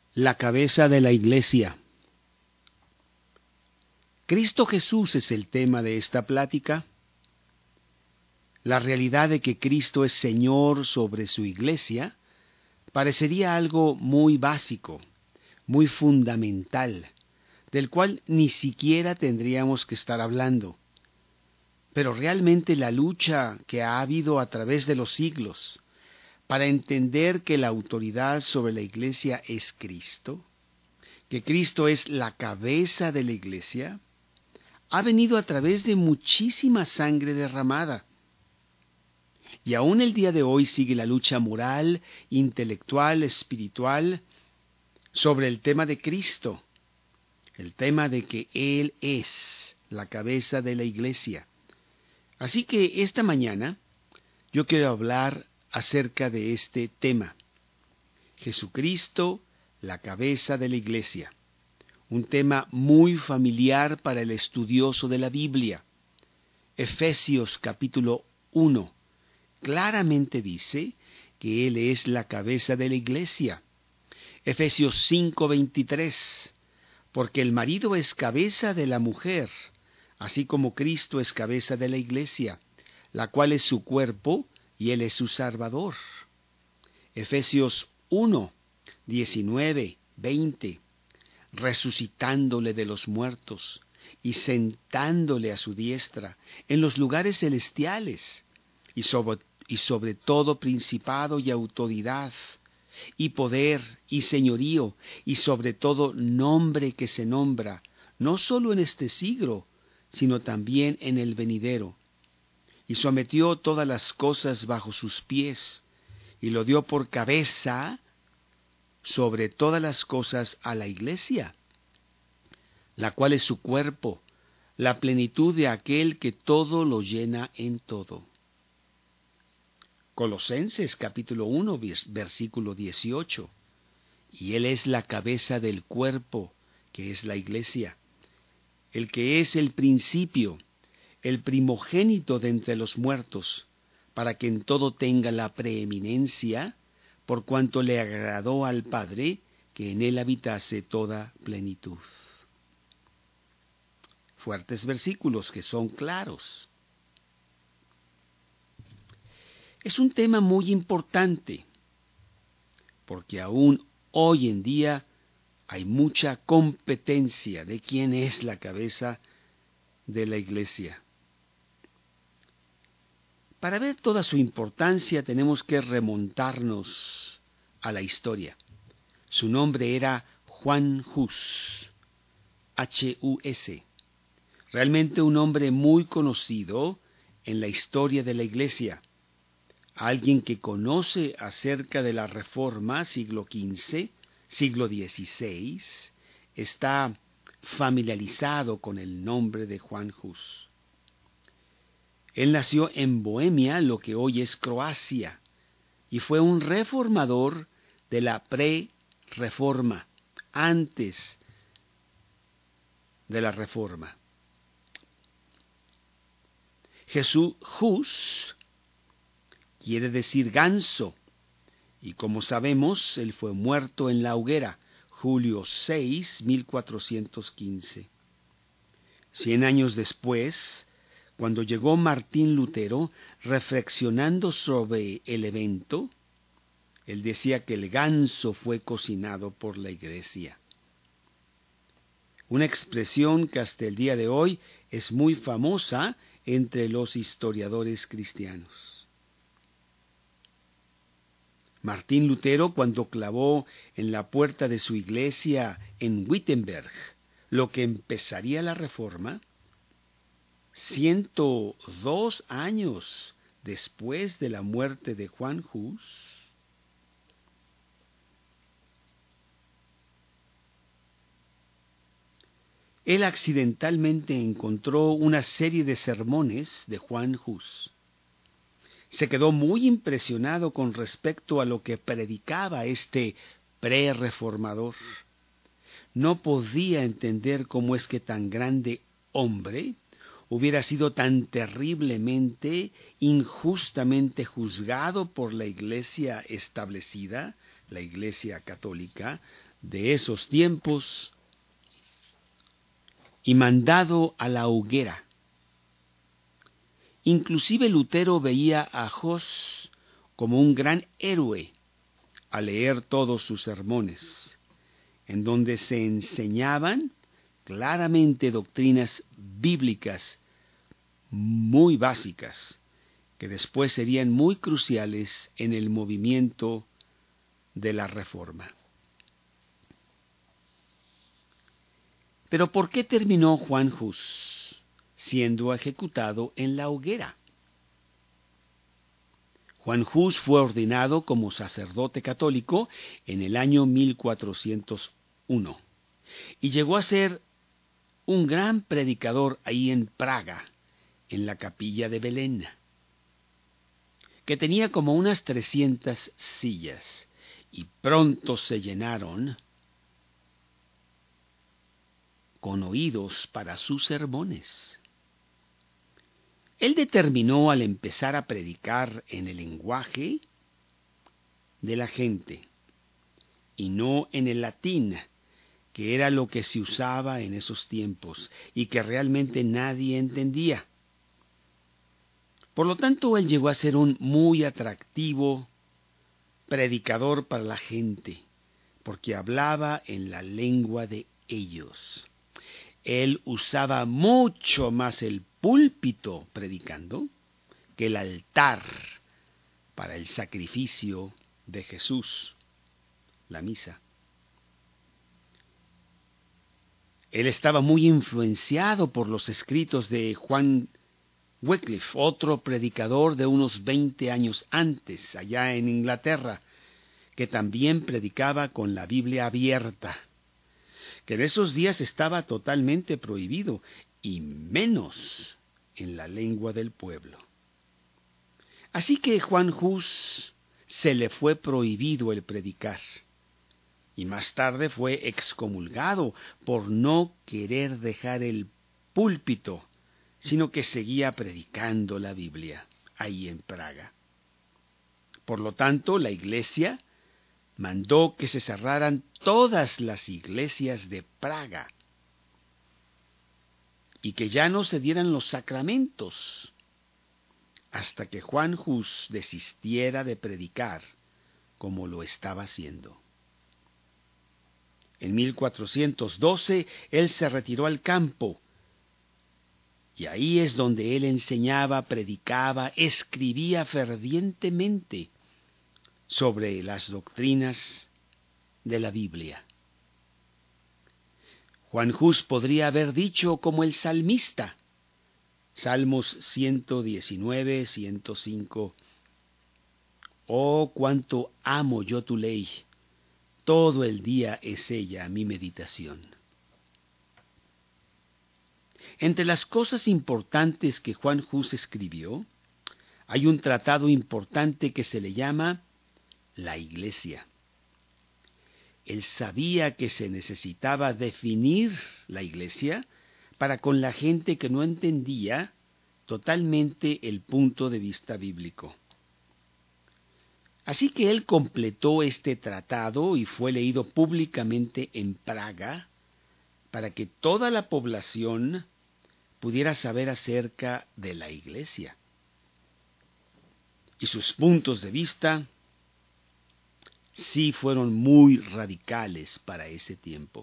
La cabeza de la Iglesia. Cristo Jesús es el tema de esta plática. La realidad de que Cristo es Señor sobre su Iglesia parecería algo muy básico, muy fundamental, del cual ni siquiera tendríamos que estar hablando. Pero realmente la lucha que ha habido a través de los siglos para entender que la autoridad sobre la Iglesia es Cristo, que Cristo es la cabeza de la Iglesia, ha venido a través de muchísima sangre derramada. Y aún el día de hoy sigue la lucha moral, intelectual, espiritual, sobre el tema de Cristo, el tema de que Él es la cabeza de la Iglesia. Así que esta mañana yo quiero hablar acerca de este tema. Jesucristo, la cabeza de la Iglesia. Un tema muy familiar para el estudioso de la Biblia. Efesios capítulo 1 claramente dice que Él es la cabeza de la Iglesia. Efesios 5:23, porque el marido es cabeza de la mujer, así como Cristo es cabeza de la Iglesia, la cual es su cuerpo y Él es su Salvador. Efesios 1:19-20, resucitándole de los muertos y sentándole a su diestra en los lugares celestiales, y sobre todo principado y autoridad, y poder y señorío, y sobre todo nombre que se nombra, no solo en este siglo, sino también en el venidero. Y sometió todas las cosas bajo sus pies, y lo dio por cabeza sobre todas las cosas a la Iglesia, la cual es su cuerpo, la plenitud de aquel que todo lo llena en todo. Colosenses capítulo 1, versículo 18. Y Él es la cabeza del cuerpo, que es la Iglesia, el que es el principio, el primogénito de entre los muertos, para que en todo tenga la preeminencia, por cuanto le agradó al Padre que en Él habitase toda plenitud. Fuertes versículos que son claros. Es un tema muy importante, porque aún hoy en día hay mucha competencia de quién es la cabeza de la Iglesia. Para ver toda su importancia tenemos que remontarnos a la historia. Su nombre era Juan Hus, H-U-S. Realmente un hombre muy conocido en la historia de la Iglesia. Alguien que conoce acerca de la Reforma, siglo XV, siglo XVI, está familiarizado con el nombre de Juan Hus. Él nació en Bohemia, lo que hoy es Croacia, y fue un reformador de la pre-reforma, antes de la Reforma. Jesús Hus quiere decir ganso, y como sabemos, él fue muerto en la hoguera, julio 6, 1415. 100 años después, cuando llegó Martín Lutero, reflexionando sobre el evento, él decía que el ganso fue cocinado por la Iglesia. Una expresión que hasta el día de hoy es muy famosa entre los historiadores cristianos. Martín Lutero, cuando clavó en la puerta de su iglesia en Wittenberg lo que empezaría la Reforma, 102 años después de la muerte de Juan Hus, él accidentalmente encontró una serie de sermones de Juan Hus. Se quedó muy impresionado con respecto a lo que predicaba este pre-reformador. No podía entender cómo es que tan grande hombre hubiera sido tan terriblemente, injustamente juzgado por la Iglesia establecida, la Iglesia católica, de esos tiempos y mandado a la hoguera. Inclusive Lutero veía a Hus como un gran héroe al leer todos sus sermones, en donde se enseñaban claramente doctrinas bíblicas muy básicas, que después serían muy cruciales en el movimiento de la Reforma. Pero ¿por qué terminó Juan Hus siendo ejecutado en la hoguera? Juan Hus fue ordenado como sacerdote católico en el año 1401 y llegó a ser un gran predicador ahí en Praga, en la capilla de Belén, que tenía como unas 300 sillas, y pronto se llenaron con oídos para sus sermones. Él determinó al empezar a predicar en el lenguaje de la gente, y no en el latín, que era lo que se usaba en esos tiempos, y que realmente nadie entendía. Por lo tanto, él llegó a ser un muy atractivo predicador para la gente, porque hablaba en la lengua de ellos. Él usaba mucho más el púlpito predicando que el altar para el sacrificio de Jesús, la misa. Él estaba muy influenciado por los escritos de Juan Wycliffe, otro predicador de unos 20 años antes, allá en Inglaterra, que también predicaba con la Biblia abierta, que en esos días estaba totalmente prohibido, y menos en la lengua del pueblo. Así que Juan Hus se le fue prohibido el predicar, y más tarde fue excomulgado por no querer dejar el púlpito, sino que seguía predicando la Biblia ahí en Praga. Por lo tanto, la Iglesia mandó que se cerraran todas las iglesias de Praga y que ya no se dieran los sacramentos hasta que Juan Hus desistiera de predicar como lo estaba haciendo. En 1412 él se retiró al campo, y ahí es donde él enseñaba, predicaba, escribía fervientemente sobre las doctrinas de la Biblia. Juan Hus podría haber dicho como el salmista, Salmos 119, 105, «Oh, cuánto amo yo tu ley, todo el día es ella mi meditación». Entre las cosas importantes que Juan Hus escribió, hay un tratado importante que se le llama La Iglesia. Él sabía que se necesitaba definir la Iglesia para con la gente que no entendía totalmente el punto de vista bíblico. Así que él completó este tratado y fue leído públicamente en Praga para que toda la población pudiera saber acerca de la Iglesia. Y sus puntos de vista sí fueron muy radicales para ese tiempo.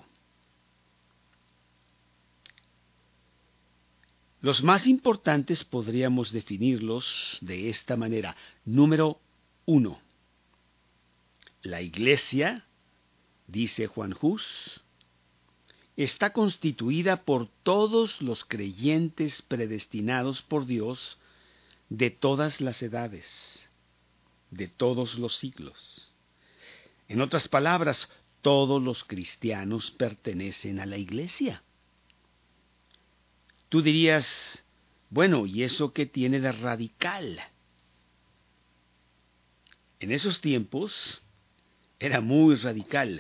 Los más importantes podríamos definirlos de esta manera. Número 1. La Iglesia, dice Juan Hus, está constituida por todos los creyentes predestinados por Dios de todas las edades, de todos los siglos. En otras palabras, todos los cristianos pertenecen a la Iglesia. Tú dirías, bueno, ¿y eso qué tiene de radical? En esos tiempos era muy radical,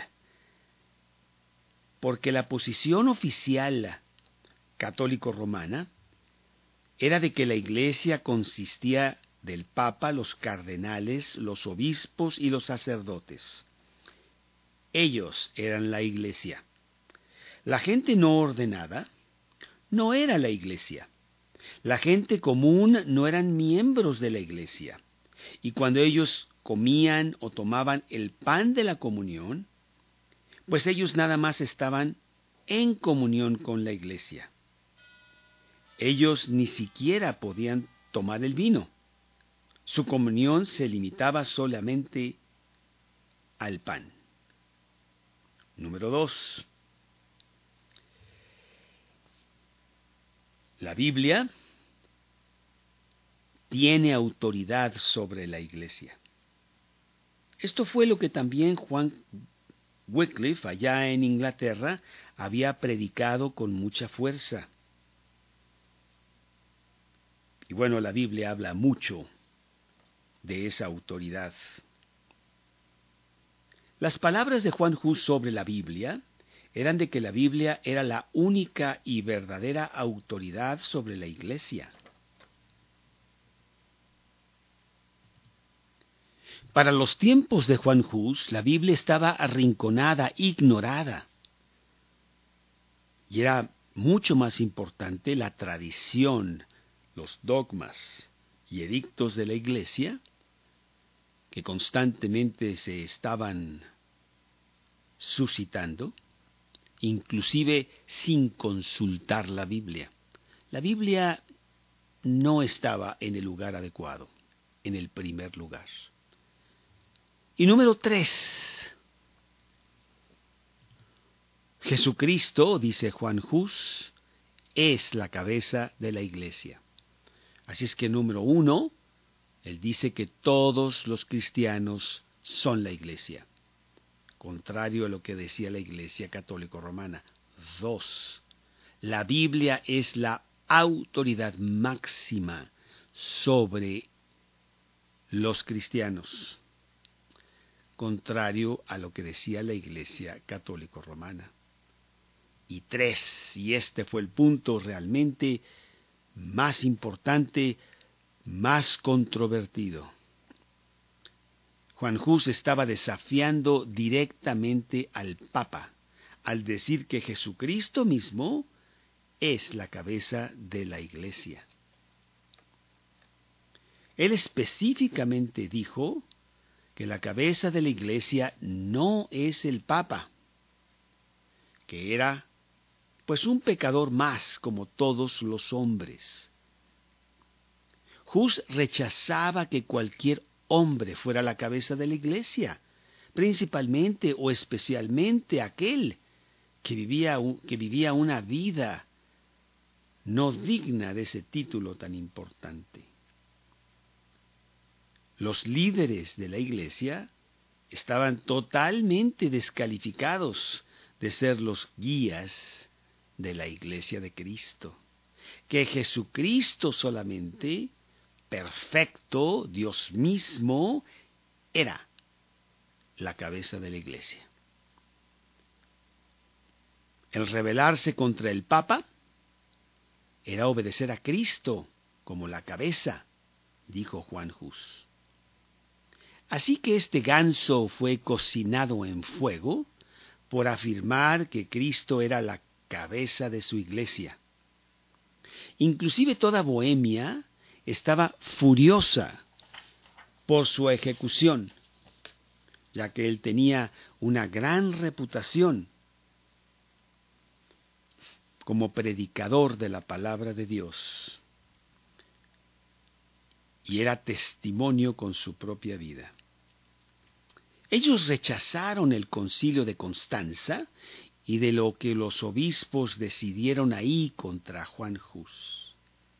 porque la posición oficial católico-romana era de que la Iglesia consistía del Papa, los cardenales, los obispos y los sacerdotes. Ellos eran la iglesia. La gente no ordenada no era la iglesia. La gente común no eran miembros de la iglesia. Y cuando ellos comían o tomaban el pan de la comunión, pues ellos nada más estaban en comunión con la iglesia. Ellos ni siquiera podían tomar el vino. Su comunión se limitaba solamente al pan. Número 2. La Biblia tiene autoridad sobre la iglesia. Esto fue lo que también Juan Wycliffe, allá en Inglaterra, había predicado con mucha fuerza. Y bueno, la Biblia habla mucho de esa autoridad. Las palabras de Juan Hus sobre la Biblia eran de que la Biblia era la única y verdadera autoridad sobre la iglesia. Para los tiempos de Juan Hus, la Biblia estaba arrinconada, ignorada. Y era mucho más importante la tradición, los dogmas y edictos de la iglesia, que constantemente se estaban suscitando, inclusive sin consultar la Biblia. La Biblia no estaba en el lugar adecuado, en el primer lugar. Y número 3. Jesucristo, dice Juan Hus, es la cabeza de la iglesia. Así es que número 1, él dice que todos los cristianos son la iglesia, contrario a lo que decía la Iglesia Católica Romana. 2. La Biblia es la autoridad máxima sobre los cristianos, contrario a lo que decía la Iglesia Católica Romana. Y 3, y este fue el punto realmente más importante, más controvertido. Juan Hus estaba desafiando directamente al Papa al decir que Jesucristo mismo es la cabeza de la Iglesia. Él específicamente dijo que la cabeza de la Iglesia no es el Papa, que era pues un pecador más como todos los hombres. Hus rechazaba que cualquier hombre fuera la cabeza de la iglesia, principalmente o especialmente aquel que vivía una vida no digna de ese título tan importante. Los líderes de la iglesia estaban totalmente descalificados de ser los guías de la iglesia de Cristo, que Jesucristo solamente, perfecto, Dios mismo, era la cabeza de la iglesia. El rebelarse contra el Papa era obedecer a Cristo como la cabeza, dijo Juan Hus. Así que este ganso fue cocinado en fuego por afirmar que Cristo era la cabeza de su iglesia. Inclusive toda Bohemia estaba furiosa por su ejecución, ya que él tenía una gran reputación como predicador de la palabra de Dios y era testimonio con su propia vida. Ellos rechazaron el concilio de Constanza y de lo que los obispos decidieron ahí contra Juan Hus.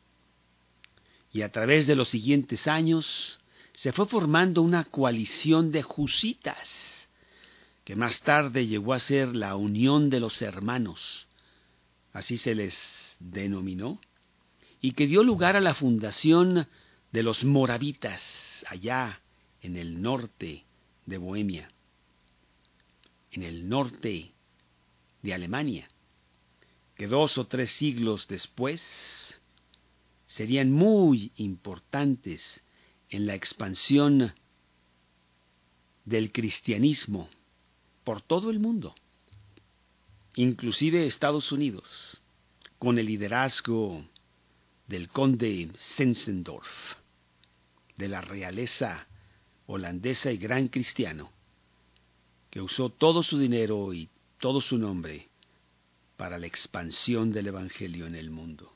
Y a través de los siguientes años se fue formando una coalición de husitas, que más tarde llegó a ser la Unión de los Hermanos, así se les denominó, y que dio lugar a la fundación de los moravitas, allá en el norte de Bohemia, en el norte de Alemania, que 2 o 3 siglos después serían muy importantes en la expansión del cristianismo por todo el mundo, inclusive Estados Unidos, con el liderazgo del conde Zinzendorf, de la realeza holandesa y gran cristiano, que usó todo su dinero y todo su nombre para la expansión del Evangelio en el mundo.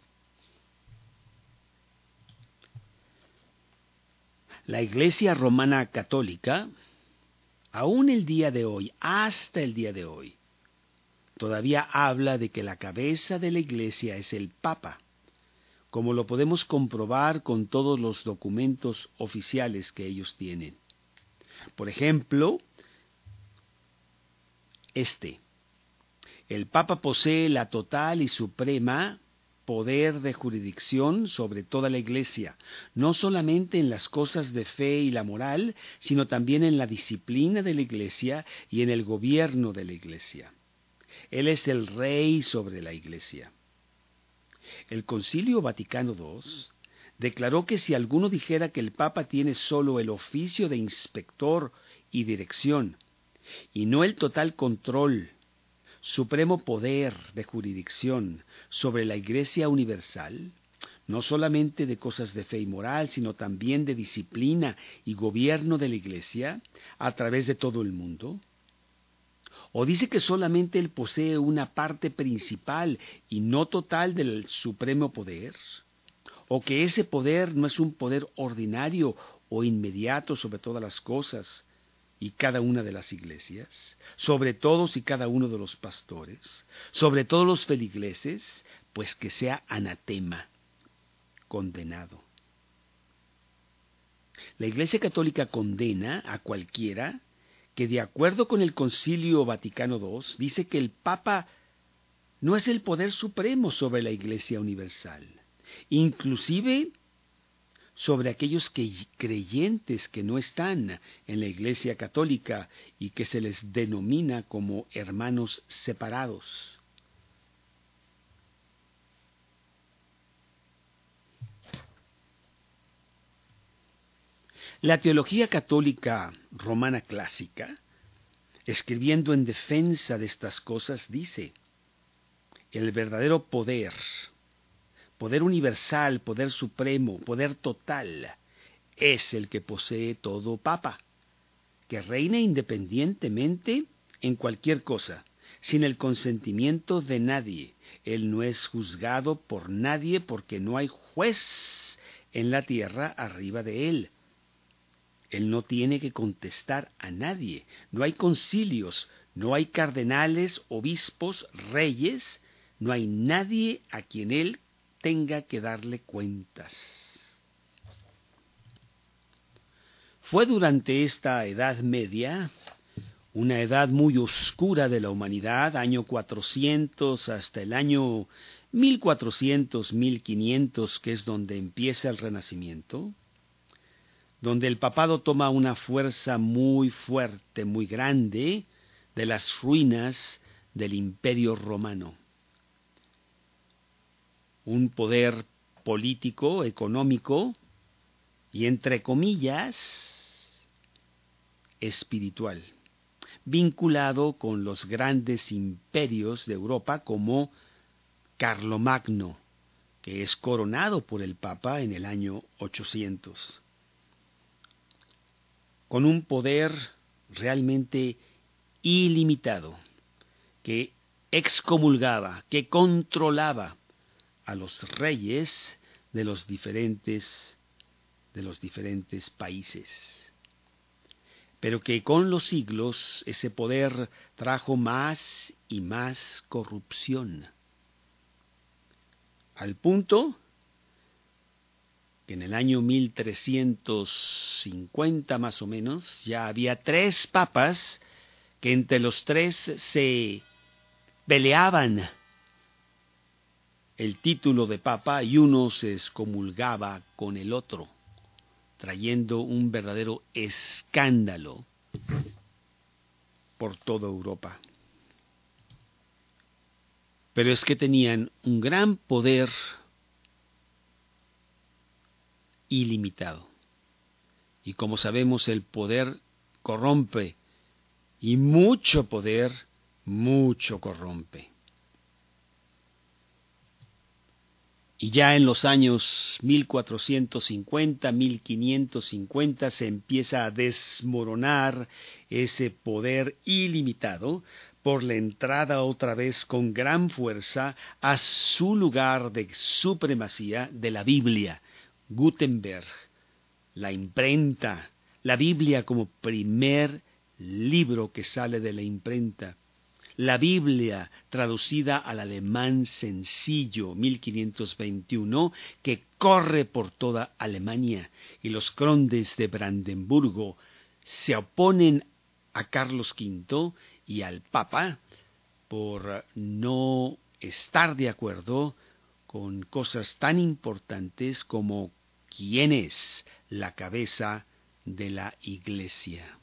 La Iglesia Romana Católica, aún el día de hoy, hasta el día de hoy, todavía habla de que la cabeza de la Iglesia es el Papa, como lo podemos comprobar con todos los documentos oficiales que ellos tienen. Por ejemplo, el Papa posee la total y suprema poder de jurisdicción sobre toda la Iglesia, no solamente en las cosas de fe y la moral, sino también en la disciplina de la Iglesia y en el gobierno de la Iglesia. Él es el rey sobre la Iglesia. El Concilio Vaticano II declaró que si alguno dijera que el Papa tiene solo el oficio de inspector y dirección, y no el total control, supremo poder de jurisdicción sobre la Iglesia universal, no solamente de cosas de fe y moral, sino también de disciplina y gobierno de la Iglesia a través de todo el mundo, o dice que solamente él posee una parte principal y no total del supremo poder, o que ese poder no es un poder ordinario o inmediato sobre todas las cosas y cada una de las iglesias, sobre todos y cada uno de los pastores, sobre todos los feligreses, pues que sea anatema, condenado. La Iglesia Católica condena a cualquiera que, de acuerdo con el Concilio Vaticano II, dice que el Papa no es el poder supremo sobre la Iglesia universal, inclusive sobre aquellos creyentes que no están en la Iglesia Católica y que se les denomina como hermanos separados. La teología católica romana clásica, escribiendo en defensa de estas cosas, dice: el verdadero poder, poder universal, poder supremo, poder total, es el que posee todo papa, que reina independientemente en cualquier cosa, sin el consentimiento de nadie. Él no es juzgado por nadie porque no hay juez en la tierra arriba de él. Él no tiene que contestar a nadie. No hay concilios, no hay cardenales, obispos, reyes, no hay nadie a quien él tenga que darle cuentas. Fue durante esta Edad Media, una edad muy oscura de la humanidad, año 400 hasta el año 1400, 1500, que es donde empieza el Renacimiento, donde el papado toma una fuerza muy fuerte, muy grande, de las ruinas del Imperio Romano. Un poder político, económico y, entre comillas, espiritual, vinculado con los grandes imperios de Europa como Carlomagno, que es coronado por el Papa en el año 800. Con un poder realmente ilimitado, que excomulgaba, que controlaba a los reyes de los diferentes países. Pero que con los siglos ese poder trajo más y más corrupción, al punto que en el año 1350 más o menos ya había 3 papas que entre los 3 se peleaban el título de papa y uno se excomulgaba con el otro, trayendo un verdadero escándalo por toda Europa. Pero es que tenían un gran poder ilimitado. Y como sabemos, el poder corrompe y mucho poder, mucho corrompe. Y ya en los años 1450, 1550 se empieza a desmoronar ese poder ilimitado por la entrada otra vez con gran fuerza a su lugar de supremacía de la Biblia. Gutenberg, la imprenta, la Biblia como primer libro que sale de la imprenta. La Biblia, traducida al alemán sencillo, 1521, que corre por toda Alemania, y los condes de Brandenburgo se oponen a Carlos V y al Papa por no estar de acuerdo con cosas tan importantes como quién es la cabeza de la Iglesia.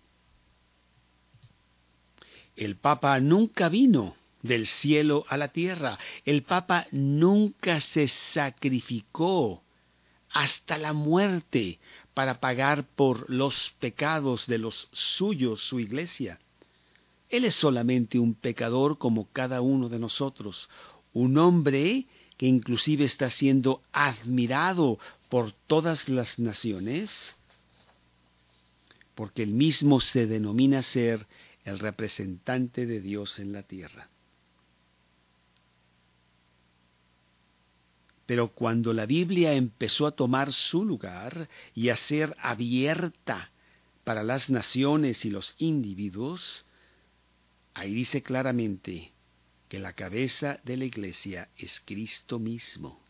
El Papa nunca vino del cielo a la tierra. El Papa nunca se sacrificó hasta la muerte para pagar por los pecados de los suyos, su Iglesia. Él es solamente un pecador como cada uno de nosotros, un hombre que inclusive está siendo admirado por todas las naciones, porque él mismo se denomina ser el representante de Dios en la tierra. Pero cuando la Biblia empezó a tomar su lugar y a ser abierta para las naciones y los individuos, ahí dice claramente que la cabeza de la Iglesia es Cristo mismo.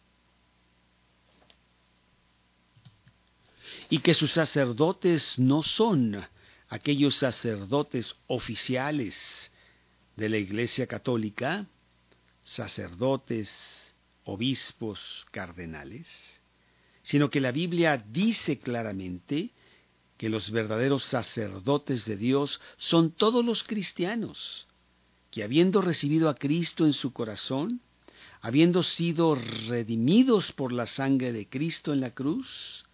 Y que sus sacerdotes no son aquellos sacerdotes oficiales de la Iglesia Católica, sacerdotes, obispos, cardenales, sino que la Biblia dice claramente que los verdaderos sacerdotes de Dios son todos los cristianos, que habiendo recibido a Cristo en su corazón, habiendo sido redimidos por la sangre de Cristo en la cruz,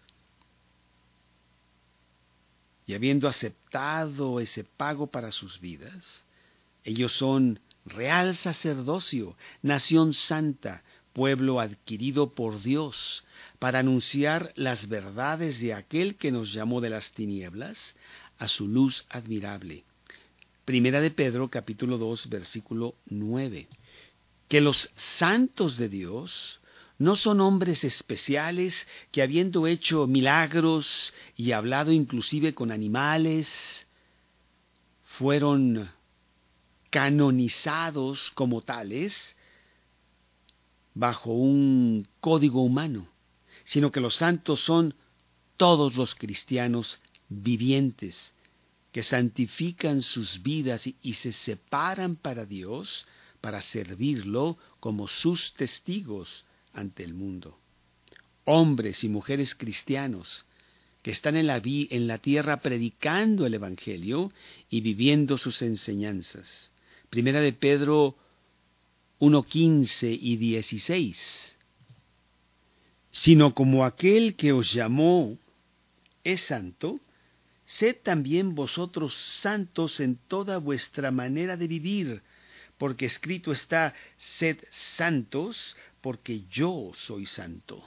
y habiendo aceptado ese pago para sus vidas, ellos son real sacerdocio, nación santa, pueblo adquirido por Dios, para anunciar las verdades de aquel que nos llamó de las tinieblas a su luz admirable. Primera de Pedro, capítulo 2, versículo 9. Que los santos de Dios no son hombres especiales que habiendo hecho milagros y hablado inclusive con animales, fueron canonizados como tales bajo un código humano, sino que los santos son todos los cristianos vivientes que santifican sus vidas y se separan para Dios para servirlo como sus testigos ante el mundo. Hombres y mujeres cristianos que están en la tierra predicando el Evangelio y viviendo sus enseñanzas. Primera de Pedro 1:15 y 16. Sino como aquel que os llamó es santo, sed también vosotros santos en toda vuestra manera de vivir, porque escrito está, sed santos, porque yo soy santo.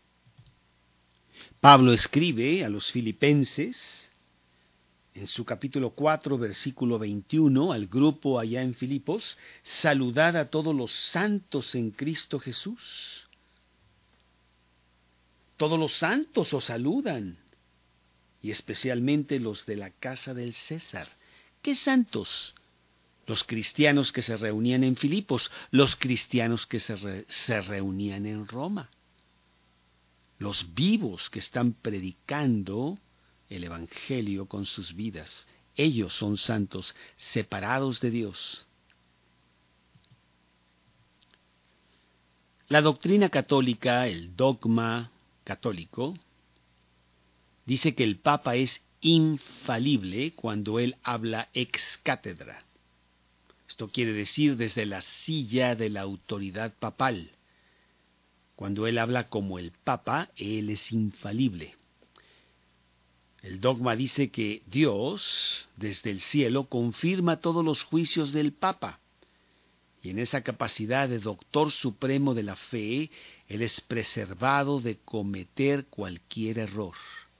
Pablo escribe a los filipenses, en su capítulo 4, versículo 21, al grupo allá en Filipos, saludad a todos los santos en Cristo Jesús. Todos los santos os saludan, y especialmente los de la casa del César. ¿Qué santos? Los cristianos que se reunían en Filipos, los cristianos que se reunían en Roma, los vivos que están predicando el Evangelio con sus vidas. Ellos son santos, separados de Dios. La doctrina católica, el dogma católico, dice que el Papa es infalible cuando él habla ex cátedra. Esto quiere decir desde la silla de la autoridad papal. Cuando él habla como el Papa, él es infalible. El dogma dice que Dios, desde el cielo, confirma todos los juicios del Papa. Y en esa capacidad de doctor supremo de la fe, Él es preservado de cometer cualquier error.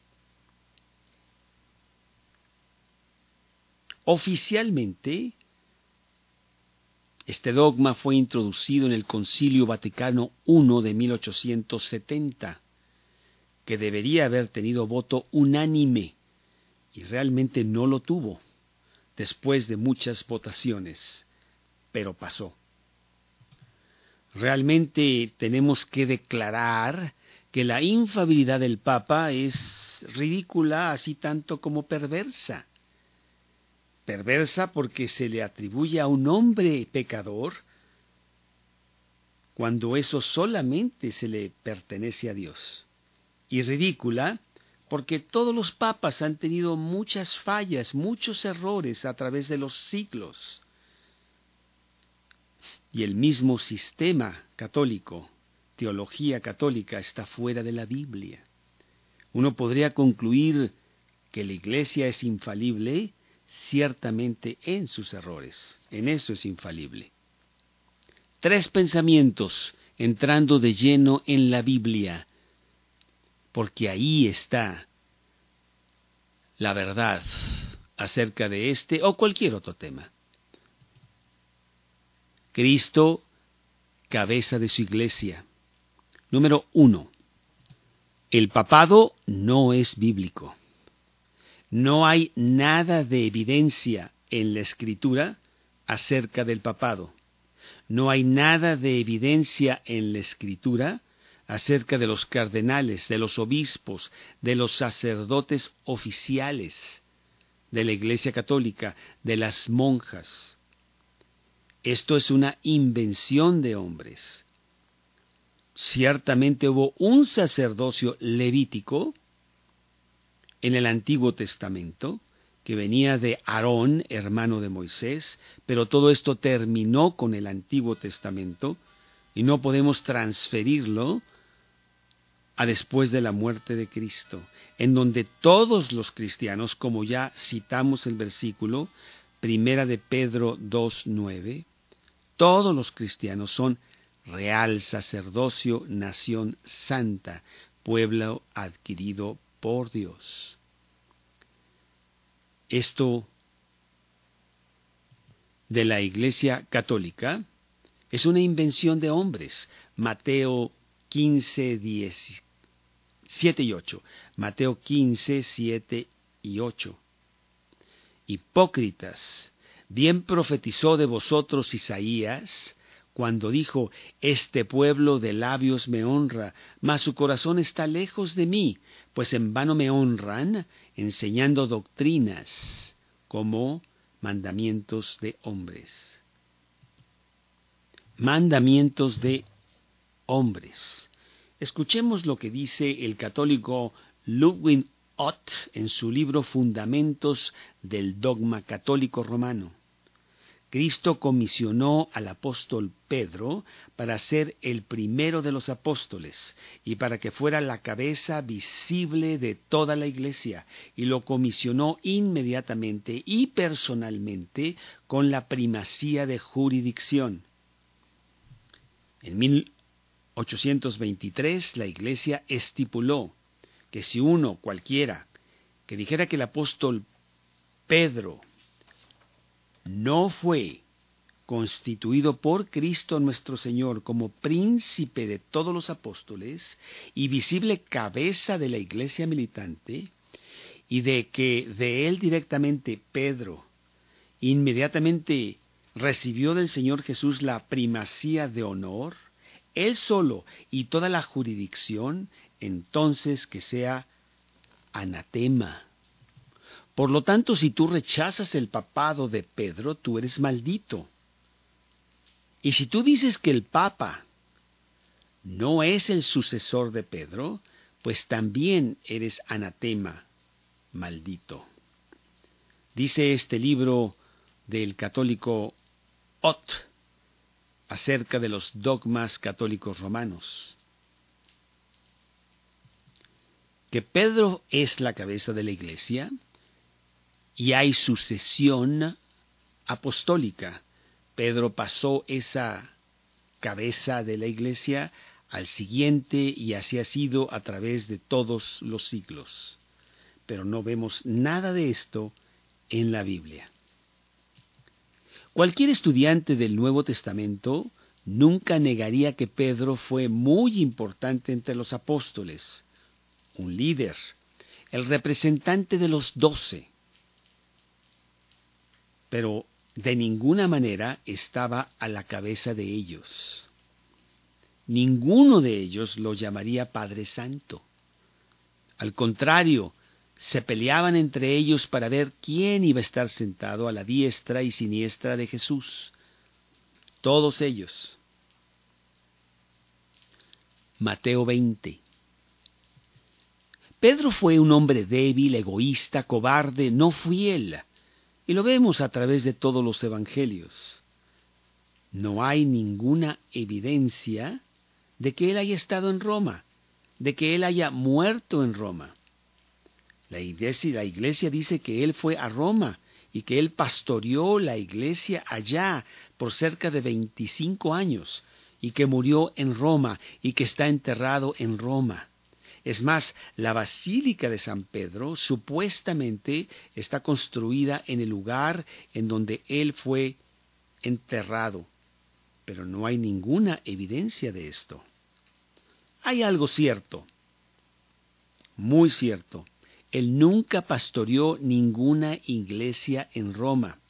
Oficialmente, este dogma fue introducido en el Concilio Vaticano I de 1870, que debería haber tenido voto unánime, y realmente no lo tuvo, después de muchas votaciones, pero pasó. Realmente tenemos que declarar que la infalibilidad del Papa es ridícula, así tanto como perversa. Perversa porque se le atribuye a un hombre pecador, cuando eso solamente se le pertenece a Dios. Y ridícula porque todos los papas han tenido muchas fallas, muchos errores a través de los siglos. Y el mismo sistema católico, teología católica, está fuera de la Biblia. Uno podría concluir que la Iglesia es infalible, ciertamente en sus errores. En eso es infalible. 3 pensamientos entrando de lleno en la Biblia, porque ahí está la verdad acerca de este o cualquier otro tema. Cristo, cabeza de su Iglesia. Número 1. El papado no es bíblico. No hay nada de evidencia en la Escritura acerca del papado. No hay nada de evidencia en la Escritura acerca de los cardenales, de los obispos, de los sacerdotes oficiales de la Iglesia Católica, de las monjas. Esto es una invención de hombres. Ciertamente hubo un sacerdocio levítico en el Antiguo Testamento, que venía de Aarón, hermano de Moisés, pero todo esto terminó con el Antiguo Testamento y no podemos transferirlo a después de la muerte de Cristo, en donde todos los cristianos, como ya citamos el versículo, Primera de Pedro 2:9, todos los cristianos son real sacerdocio, nación santa, pueblo adquirido por Dios. Esto de la Iglesia Católica es una invención de hombres. Mateo 15, 7 y 8. Mateo 15, 7 y 8. Hipócritas, bien profetizó de vosotros Isaías, cuando dijo: este pueblo de labios me honra, mas su corazón está lejos de mí, pues en vano me honran, enseñando doctrinas como mandamientos de hombres. Mandamientos de hombres. Escuchemos lo que dice el católico Ludwig Ott en su libro Fundamentos del Dogma Católico Romano. Cristo comisionó al apóstol Pedro para ser el primero de los apóstoles y para que fuera la cabeza visible de toda la Iglesia, y lo comisionó inmediatamente y personalmente con la primacía de jurisdicción. En 1823 la Iglesia estipuló que si uno cualquiera que dijera que el apóstol Pedro no fue constituido por Cristo nuestro Señor como príncipe de todos los apóstoles y visible cabeza de la Iglesia militante, y de que de él directamente Pedro inmediatamente recibió del Señor Jesús la primacía de honor, él solo y toda la jurisdicción, entonces que sea anatema. Por lo tanto, si tú rechazas el papado de Pedro, tú eres maldito. Y si tú dices que el Papa no es el sucesor de Pedro, pues también eres anatema, maldito. Dice este libro del católico Ott acerca de los dogmas católicos romanos. que Pedro es la cabeza de la iglesia y hay sucesión apostólica. Pedro pasó esa cabeza de la iglesia al siguiente y así ha sido a través de todos los siglos. Pero no vemos nada de esto en la Biblia. Cualquier estudiante del Nuevo Testamento nunca negaría que Pedro fue muy importante entre los apóstoles, un líder, el representante de los 12. Pero de ninguna manera estaba a la cabeza de ellos. Ninguno de ellos lo llamaría Padre Santo. Al contrario, se peleaban entre ellos para ver quién iba a estar sentado a la diestra y siniestra de Jesús. Todos ellos. Mateo 20. Pedro fue un hombre débil, egoísta, cobarde, no fiel. Y lo vemos a través de todos los evangelios. No hay ninguna evidencia de que él haya estado en Roma, de que él haya muerto en Roma. La iglesia dice que él fue a Roma y que él pastoreó la iglesia allá por cerca de 25 años y que murió en Roma y que está enterrado en Roma. Es más, la Basílica de San Pedro supuestamente está construida en el lugar en donde él fue enterrado, pero no hay ninguna evidencia de esto. Hay algo cierto, muy cierto. Él nunca pastoreó ninguna iglesia en Roma,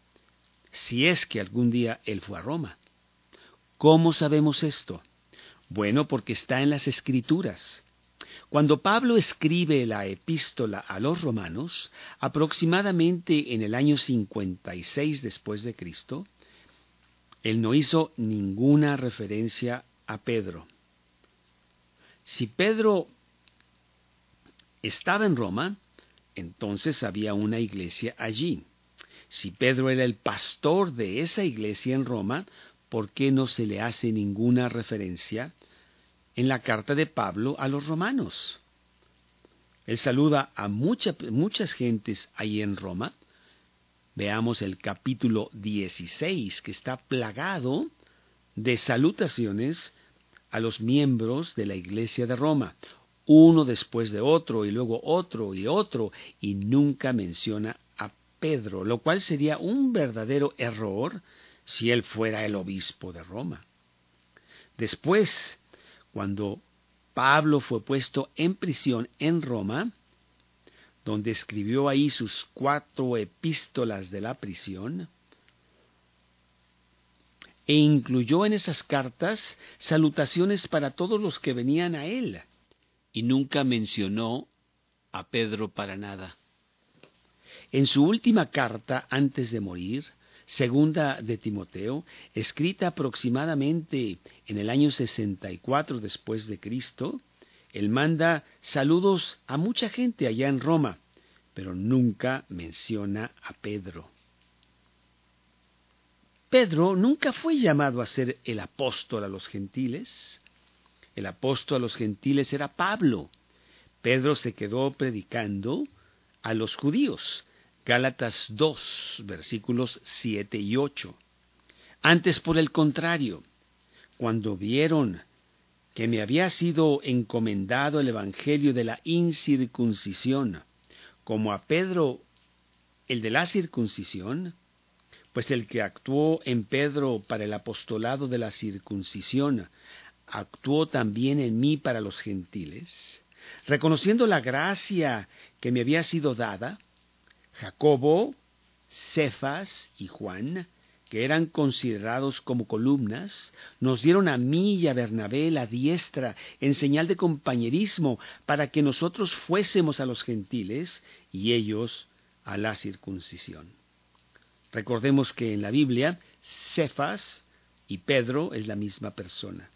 si es que algún día él fue a Roma. ¿Cómo sabemos esto? Bueno, porque está en las Escrituras. Cuando Pablo escribe la epístola a los romanos, aproximadamente en el año 56 después de Cristo, él no hizo ninguna referencia a Pedro. Si Pedro estaba en Roma, entonces había una iglesia allí. Si Pedro era el pastor de esa iglesia en Roma, ¿por qué no se le hace ninguna referencia en la carta de Pablo a los romanos? Él saluda a muchas gentes ahí en Roma. Veamos el capítulo 16, que está plagado de salutaciones a los miembros de la iglesia de Roma, uno después de otro, y luego otro, y nunca menciona a Pedro, lo cual sería un verdadero error si él fuera el obispo de Roma. Después, cuando Pablo fue puesto en prisión en Roma, donde escribió ahí sus 4 epístolas de la prisión, e incluyó en esas cartas salutaciones para todos los que venían a él, y nunca mencionó a Pedro para nada. En su última carta antes de morir, segunda de Timoteo, escrita aproximadamente en el año 64 después de Cristo, él manda saludos a mucha gente allá en Roma, pero nunca menciona a Pedro. Pedro nunca fue llamado a ser el apóstol a los gentiles. El apóstol a los gentiles era Pablo. Pedro se quedó predicando a los judíos. Gálatas 2, versículos 7 y 8. Antes, por el contrario, cuando vieron que me había sido encomendado el evangelio de la incircuncisión, como a Pedro el de la circuncisión, pues el que actuó en Pedro para el apostolado de la circuncisión, actuó también en mí para los gentiles, reconociendo la gracia que me había sido dada, Jacobo, Cefas y Juan, que eran considerados como columnas, nos dieron a mí y a Bernabé la diestra en señal de compañerismo para que nosotros fuésemos a los gentiles y ellos a la circuncisión. Recordemos que en la Biblia, Cefas y Pedro es la misma persona.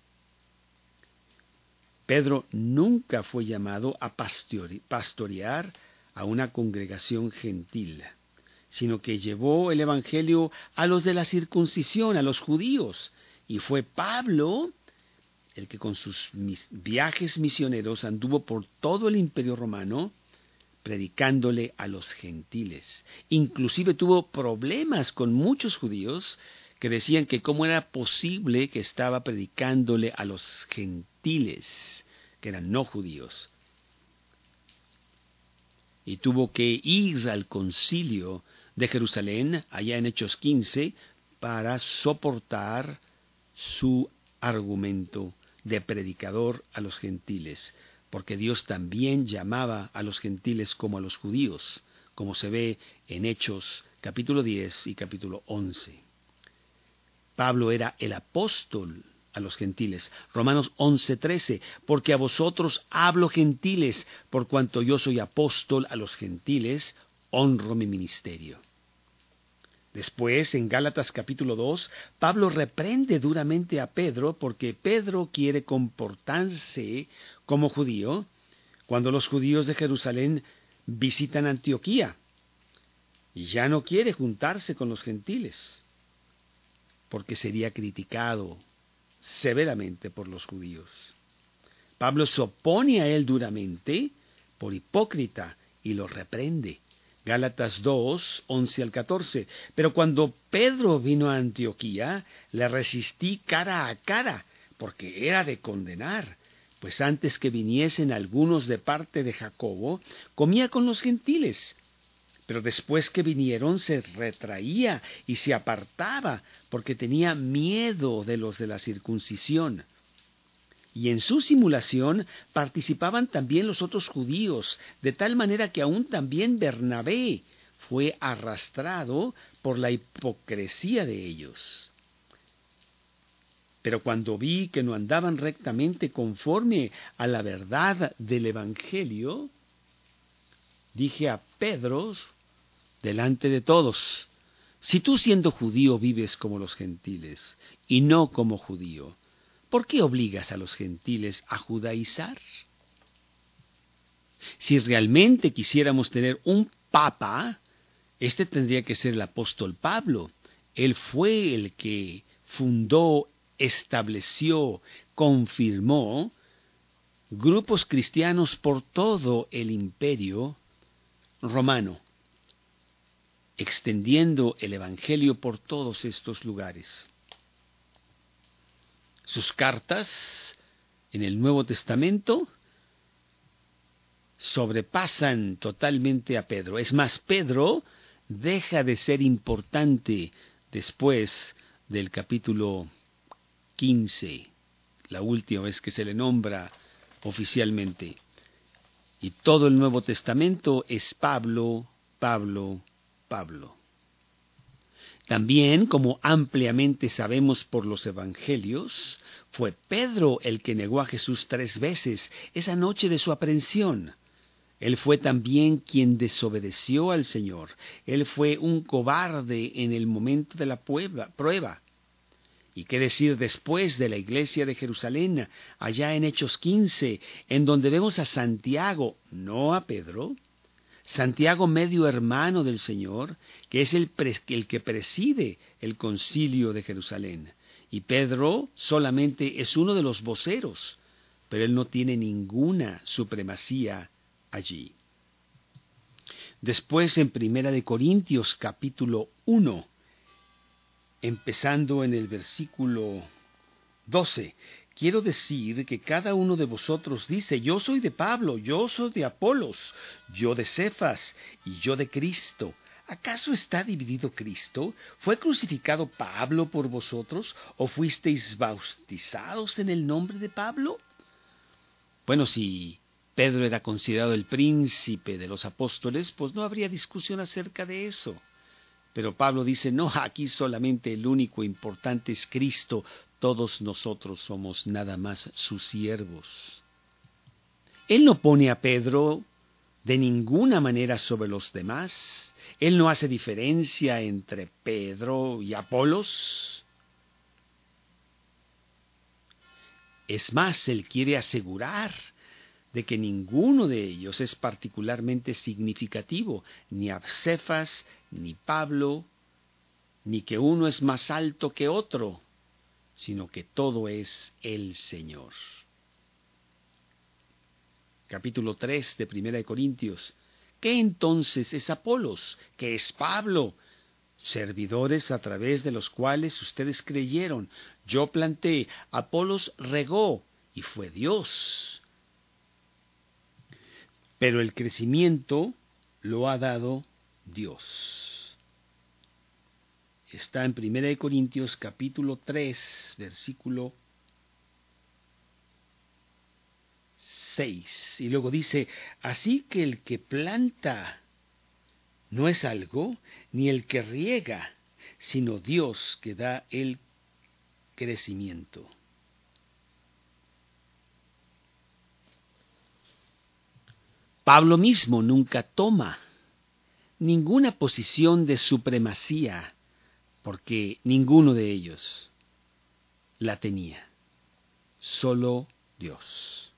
Pedro nunca fue llamado a pastorear a una congregación gentil, sino que llevó el evangelio a los de la circuncisión, a los judíos, y fue Pablo el que con sus viajes misioneros anduvo por todo el Imperio Romano, predicándole a los gentiles. Inclusive tuvo problemas con muchos judíos que decían que cómo era posible que estaba predicándole a los gentiles, que eran no judíos. Y tuvo que ir al concilio de Jerusalén, allá en Hechos 15, para soportar su argumento de predicador a los gentiles, porque Dios también llamaba a los gentiles como a los judíos, como se ve en Hechos capítulo 10 y capítulo 11. Pablo era el apóstol a los gentiles. Romanos 11:13, porque a vosotros hablo gentiles, por cuanto yo soy apóstol a los gentiles, honro mi ministerio. Después, en Gálatas capítulo 2, Pablo reprende duramente a Pedro porque Pedro quiere comportarse como judío cuando los judíos de Jerusalén visitan Antioquía y ya no quiere juntarse con los gentiles porque sería criticado severamente por los judíos. Pablo se opone a él duramente por hipócrita y lo reprende. Gálatas 2, 11 al 14. Pero cuando Pedro vino a Antioquía, le resistí cara a cara, porque era de condenar, pues antes que viniesen algunos de parte de Jacobo, comía con los gentiles. Pero después que vinieron se retraía y se apartaba, porque tenía miedo de los de la circuncisión. Y en su simulación participaban también los otros judíos, de tal manera que aún también Bernabé fue arrastrado por la hipocresía de ellos. Pero cuando vi que no andaban rectamente conforme a la verdad del Evangelio, dije a Pedro, delante de todos, si tú siendo judío vives como los gentiles y no como judío, ¿por qué obligas a los gentiles a judaizar? Si realmente quisiéramos tener un papa, este tendría que ser el apóstol Pablo. Él fue el que fundó, estableció, confirmó grupos cristianos por todo el imperio romano, extendiendo el evangelio por todos estos lugares. Sus cartas en el Nuevo Testamento sobrepasan totalmente a Pedro. Es más, Pedro deja de ser importante después del capítulo 15, la última vez que se le nombra oficialmente. Y todo el Nuevo Testamento es Pablo, Pablo, Pablo. También, como ampliamente sabemos por los evangelios, fue Pedro el que negó a Jesús 3 veces esa noche de su aprehensión. Él fue también quien desobedeció al Señor. Él fue un cobarde en el momento de la prueba. ¿Y qué decir después de la iglesia de Jerusalén, allá en Hechos 15, en donde vemos a Santiago, no a Pedro? Santiago, medio hermano del Señor, que es el que preside el concilio de Jerusalén. Y Pedro solamente es uno de los voceros, pero él no tiene ninguna supremacía allí. Después en Primera de Corintios capítulo 1, empezando en el versículo 12, quiero decir que cada uno de vosotros dice, yo soy de Pablo, yo soy de Apolos, yo de Cefas y yo de Cristo. ¿Acaso está dividido Cristo? ¿Fue crucificado Pablo por vosotros o fuisteis bautizados en el nombre de Pablo? Bueno, si Pedro era considerado el príncipe de los apóstoles, pues no habría discusión acerca de eso. Pero Pablo dice, no, aquí solamente el único importante es Cristo, todos nosotros somos nada más sus siervos. Él no pone a Pedro de ninguna manera sobre los demás. Él no hace diferencia entre Pedro y Apolos. Es más, él quiere asegurar de que ninguno de ellos es particularmente significativo, ni a Cefas, ni Pablo, ni que uno es más alto que otro, sino que todo es el Señor. Capítulo 3 de 1 Corintios. ¿Qué entonces es Apolos? ¿Qué es Pablo? Servidores a través de los cuales ustedes creyeron. Yo planté, Apolos regó, y fue Dios. Pero el crecimiento lo ha dado Dios. Está en 1 Corintios capítulo 3, versículo 6. Y luego dice, así que el que planta no es algo, ni el que riega, sino Dios que da el crecimiento. Pablo mismo nunca toma ninguna posición de supremacía, porque ninguno de ellos la tenía, solo Dios.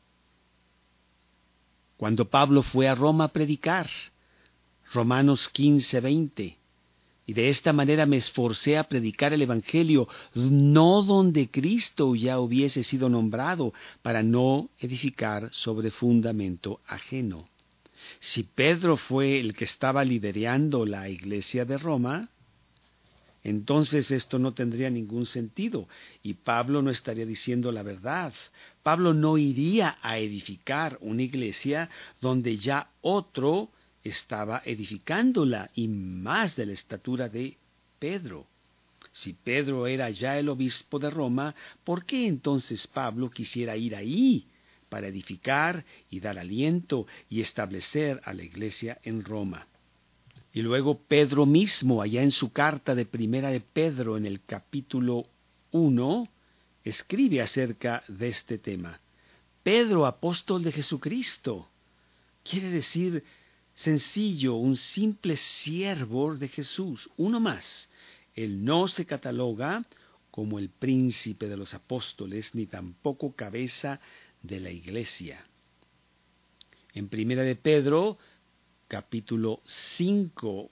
Cuando Pablo fue a Roma a predicar, Romanos 15:20, y de esta manera me esforcé a predicar el Evangelio, no donde Cristo ya hubiese sido nombrado, para no edificar sobre fundamento ajeno. Si Pedro fue el que estaba liderando la iglesia de Roma, entonces esto no tendría ningún sentido y Pablo no estaría diciendo la verdad. Pablo no iría a edificar una iglesia donde ya otro estaba edificándola, y más de la estatura de Pedro. Si Pedro era ya el obispo de Roma, ¿por qué entonces Pablo quisiera ir ahí para edificar y dar aliento y establecer a la iglesia en Roma? Y luego Pedro mismo, allá en su carta de Primera de Pedro, en el capítulo 1, escribe acerca de este tema. Pedro, apóstol de Jesucristo, quiere decir sencillo, un simple siervo de Jesús, uno más. Él no se cataloga como el príncipe de los apóstoles, ni tampoco cabeza de la iglesia. En Primera de Pedro, capítulo 5,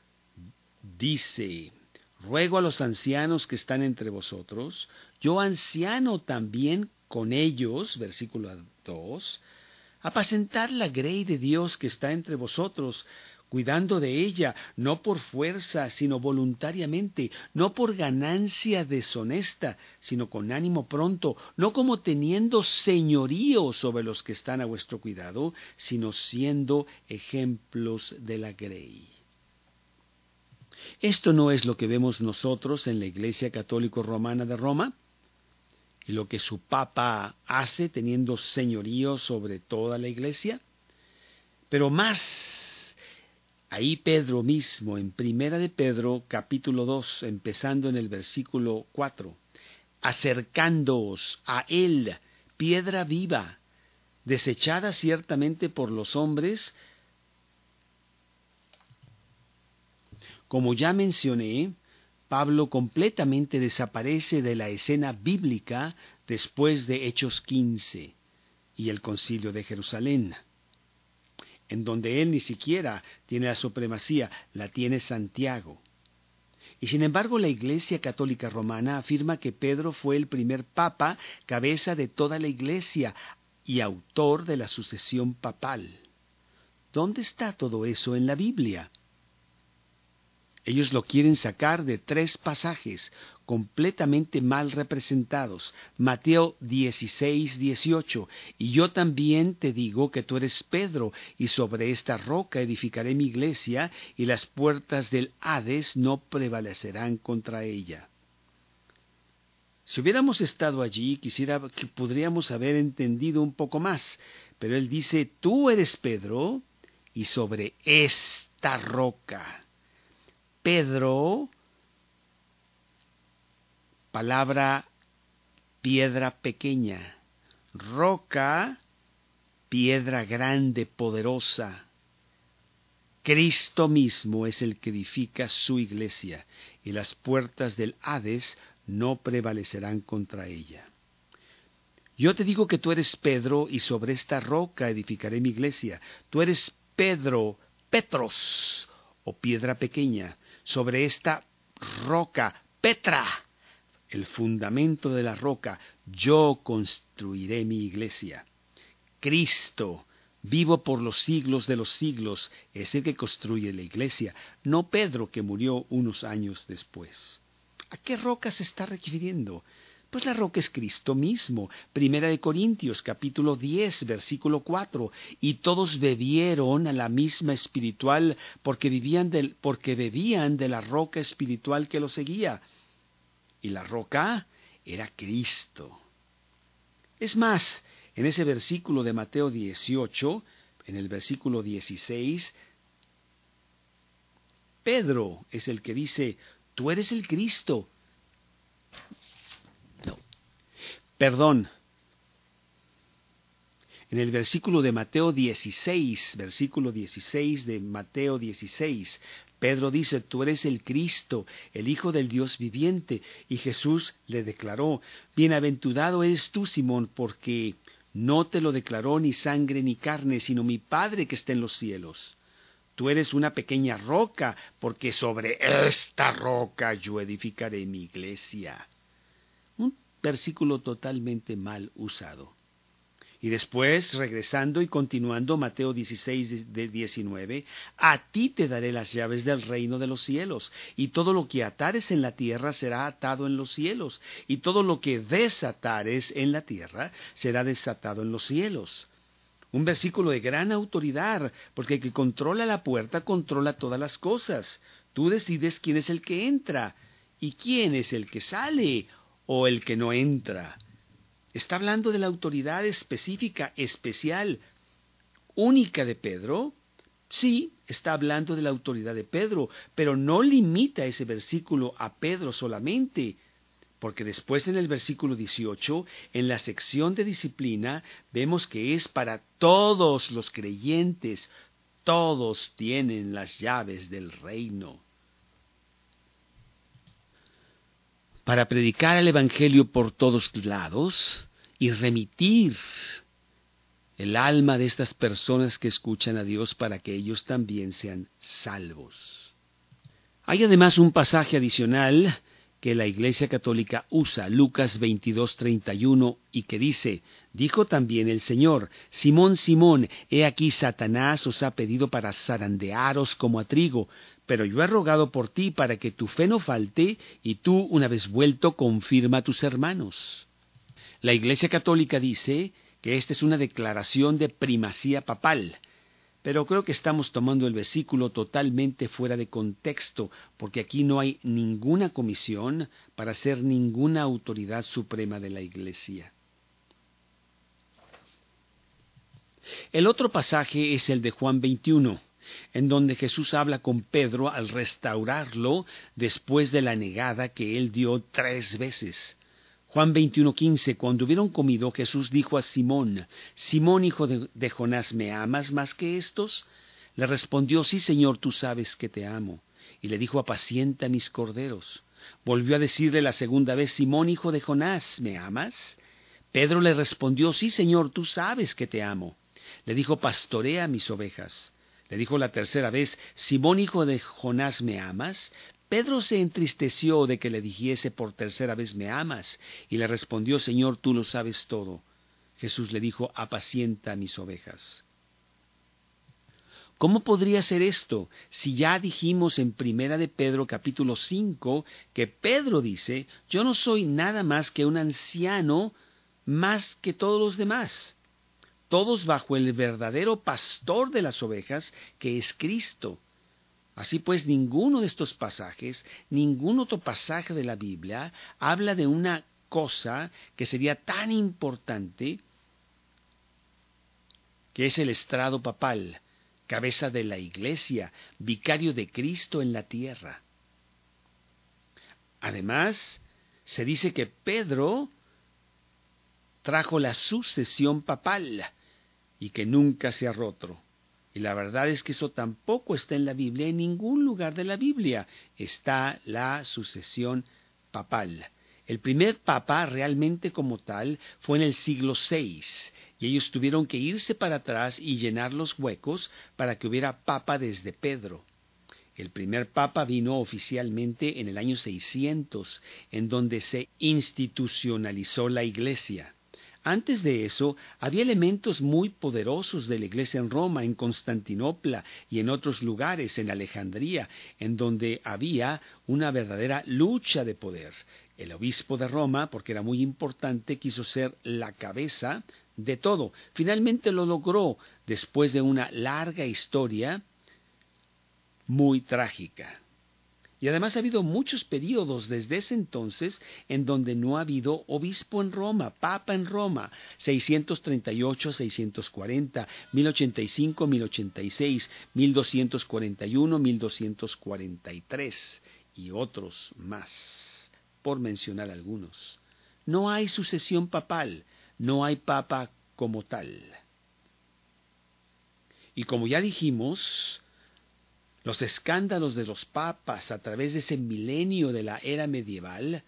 dice, ruego a los ancianos que están entre vosotros, yo anciano también con ellos, versículo 2, apacentar la grey de Dios que está entre vosotros, cuidando de ella, no por fuerza, sino voluntariamente, no por ganancia deshonesta, sino con ánimo pronto, no como teniendo señorío sobre los que están a vuestro cuidado, sino siendo ejemplos de la grey. Esto no es lo que vemos nosotros en la Iglesia Católica Romana de Roma, y lo que su Papa hace teniendo señorío sobre toda la Iglesia. Pero más, ahí Pedro mismo, en Primera de Pedro, capítulo 2, empezando en el versículo 4, acercándoos a él, piedra viva, desechada ciertamente por los hombres, como ya mencioné, Pablo completamente desaparece de la escena bíblica después de Hechos 15 y el Concilio de Jerusalén, en donde él ni siquiera tiene la supremacía, la tiene Santiago. Y sin embargo la Iglesia Católica Romana afirma que Pedro fue el primer papa, cabeza de toda la Iglesia y autor de la sucesión papal. ¿Dónde está todo eso en la Biblia? Ellos lo quieren sacar de 3 pasajes completamente mal representados. Mateo 16:18. Y yo también te digo que tú eres Pedro, y sobre esta roca edificaré mi iglesia, y las puertas del Hades no prevalecerán contra ella. Si hubiéramos estado allí, podríamos haber entendido un poco más. Pero él dice, tú eres Pedro, y sobre esta roca. Pedro, palabra piedra pequeña, roca, piedra grande, poderosa. Cristo mismo es el que edifica su iglesia, y las puertas del Hades no prevalecerán contra ella. Yo te digo que tú eres Pedro, y sobre esta roca edificaré mi iglesia. Tú eres Pedro, Petros, o piedra pequeña. Sobre esta roca, Petra, el fundamento de la roca, yo construiré mi iglesia. Cristo, vivo por los siglos de los siglos, es el que construye la iglesia, no Pedro, que murió unos años después. ¿A qué roca se está refiriendo? Pues la roca es Cristo mismo. Primera de Corintios, capítulo 10, versículo 4. Y todos bebieron a la misma espiritual porque bebían de la roca espiritual que los seguía. Y la roca era Cristo. Es más, en ese versículo de Mateo 18, en el versículo 16, Pedro es el que dice, tú eres el Cristo. Perdón. En el versículo de Mateo 16, versículo 16 de Mateo 16, Pedro dice, tú eres el Cristo, el Hijo del Dios viviente. Y Jesús le declaró, bienaventurado eres tú, Simón, porque no te lo declaró ni sangre ni carne, sino mi Padre que está en los cielos. Tú eres una pequeña roca, porque sobre esta roca yo edificaré mi iglesia. Un versículo totalmente mal usado. Y después, regresando y continuando, Mateo 16, de 19, a ti te daré las llaves del reino de los cielos, y todo lo que atares en la tierra será atado en los cielos, y todo lo que desatares en la tierra será desatado en los cielos. Un versículo de gran autoridad, porque el que controla la puerta controla todas las cosas. Tú decides quién es el que entra, y quién es el que sale, o el que no entra. Está hablando de la autoridad específica, especial, única de Pedro. Sí, está hablando de la autoridad de Pedro, pero no limita ese versículo a Pedro solamente, porque después en el versículo 18, en la sección de disciplina, vemos que es para todos los creyentes. Todos tienen las llaves del reino. Para predicar el Evangelio por todos lados y remitir el alma de estas personas que escuchan a Dios para que ellos también sean salvos. Hay además un pasaje adicional que la Iglesia Católica usa, Lucas 22:31, y que dice, dijo también el Señor, Simón, Simón, he aquí Satanás os ha pedido para zarandearos como a trigo, pero yo he rogado por ti para que tu fe no falte, y tú, una vez vuelto, confirma a tus hermanos. La Iglesia Católica dice que esta es una declaración de primacía papal, pero creo que estamos tomando el versículo totalmente fuera de contexto, porque aquí no hay ninguna comisión para ser ninguna autoridad suprema de la Iglesia. El otro pasaje es el de Juan 21, en donde Jesús habla con Pedro al restaurarlo después de la negada que él dio 3 veces. Juan 21:15, cuando hubieron comido, Jesús dijo a Simón, Simón, hijo de Jonás, ¿me amas más que estos? Le respondió, sí, Señor, tú sabes que te amo. Y le dijo, apacienta mis corderos. Volvió a decirle la segunda vez, Simón, hijo de Jonás, ¿me amas? Pedro le respondió, sí, Señor, tú sabes que te amo. Le dijo, pastorea mis ovejas. Le dijo la tercera vez, Simón, hijo de Jonás, ¿me amas? Pedro se entristeció de que le dijese por tercera vez, ¿me amas? Y le respondió, Señor, tú lo sabes todo. Jesús le dijo, apacienta mis ovejas. ¿Cómo podría ser esto si ya dijimos en Primera de Pedro capítulo 5 que Pedro dice, yo no soy nada más que un anciano más que todos los demás? Todos bajo el verdadero pastor de las ovejas, que es Cristo. Así pues, ninguno de estos pasajes, ningún otro pasaje de la Biblia, habla de una cosa que sería tan importante, que es el estrado papal, cabeza de la Iglesia, vicario de Cristo en la tierra. Además, se dice que Pedro trajo la sucesión papal y que nunca se ha roto. Y la verdad es que eso tampoco está en la Biblia, en ningún lugar de la Biblia está la sucesión papal. El primer papa realmente como tal fue en el siglo VI, y ellos tuvieron que irse para atrás y llenar los huecos para que hubiera papa desde Pedro. El primer papa vino oficialmente en el año 600, en donde se institucionalizó la Iglesia. Antes de eso, había elementos muy poderosos de la Iglesia en Roma, en Constantinopla y en otros lugares, en Alejandría, en donde había una verdadera lucha de poder. El obispo de Roma, porque era muy importante, quiso ser la cabeza de todo. Finalmente lo logró después de una larga historia muy trágica. Y además ha habido muchos periodos desde ese entonces en donde no ha habido obispo en Roma, papa en Roma, 638, 640, 1085, 1086, 1241, 1243 y otros más, por mencionar algunos. No hay sucesión papal, no hay papa como tal. Y como ya dijimos, los escándalos de los papas a través de ese milenio de la era medieval,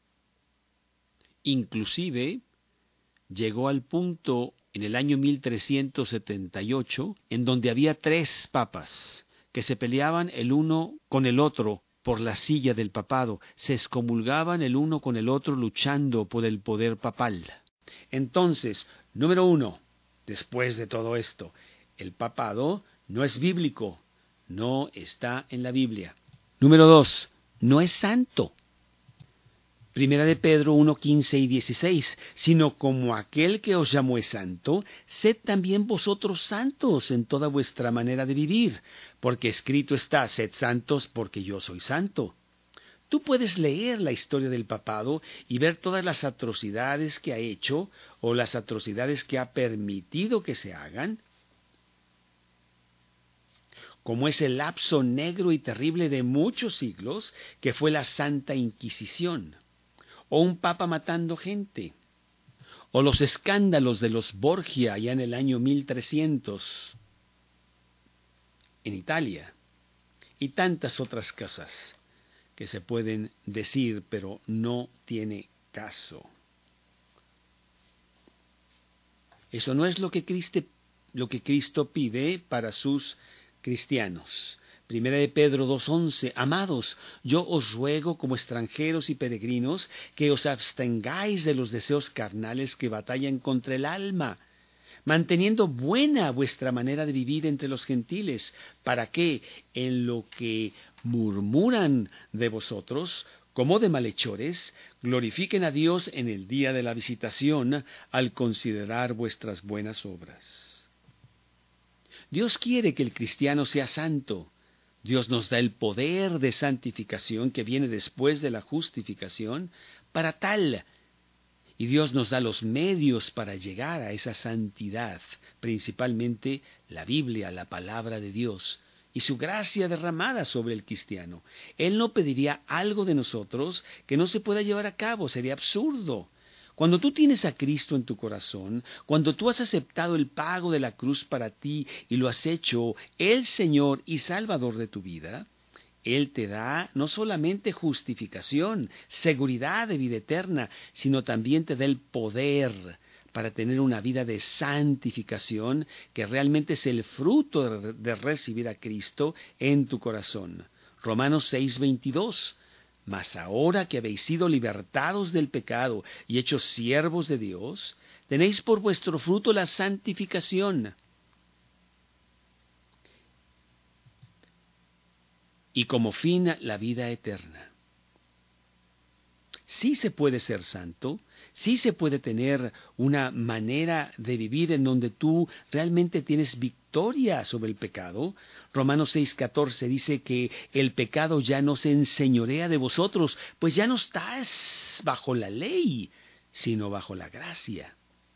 inclusive llegó al punto en el año 1378, en donde había 3 papas que se peleaban el uno con el otro por la silla del papado, se excomulgaban el uno con el otro luchando por el poder papal. Entonces, número 1, después de todo esto, el papado no es bíblico. No está en la Biblia. Número 2, no es santo. Primera de Pedro 1, 15 y 16, sino como aquel que os llamó es santo, sed también vosotros santos en toda vuestra manera de vivir, porque escrito está, sed santos porque yo soy santo. Tú puedes leer la historia del papado y ver todas las atrocidades que ha hecho o las atrocidades que ha permitido que se hagan, como es el lapso negro y terrible de muchos siglos que fue la Santa Inquisición, o un papa matando gente, o los escándalos de los Borgia ya en el año 1300 en Italia, y tantas otras cosas que se pueden decir, pero no tiene caso. Eso no es lo que Cristo pide para sus cristianos. Primera de Pedro 2:11, amados, yo os ruego como extranjeros y peregrinos que os abstengáis de los deseos carnales que batallan contra el alma, manteniendo buena vuestra manera de vivir entre los gentiles, para que en lo que murmuran de vosotros, como de malhechores, glorifiquen a Dios en el día de la visitación al considerar vuestras buenas obras. Dios quiere que el cristiano sea santo. Dios nos da el poder de santificación que viene después de la justificación para tal. Y Dios nos da los medios para llegar a esa santidad, principalmente la Biblia, la palabra de Dios, y su gracia derramada sobre el cristiano. Él no pediría algo de nosotros que no se pueda llevar a cabo, sería absurdo. Cuando tú tienes a Cristo en tu corazón, cuando tú has aceptado el pago de la cruz para ti y lo has hecho el Señor y Salvador de tu vida, Él te da no solamente justificación, seguridad de vida eterna, sino también te da el poder para tener una vida de santificación que realmente es el fruto de recibir a Cristo en tu corazón. Romanos 6:22. Mas ahora que habéis sido libertados del pecado y hechos siervos de Dios, tenéis por vuestro fruto la santificación. Y como fin la vida eterna. Sí se puede ser santo, sí se puede tener una manera de vivir en donde tú realmente tienes victoria sobre el pecado. Romanos 6:14 dice que el pecado ya no se enseñorea de vosotros, pues ya no estás bajo la ley, sino bajo la gracia.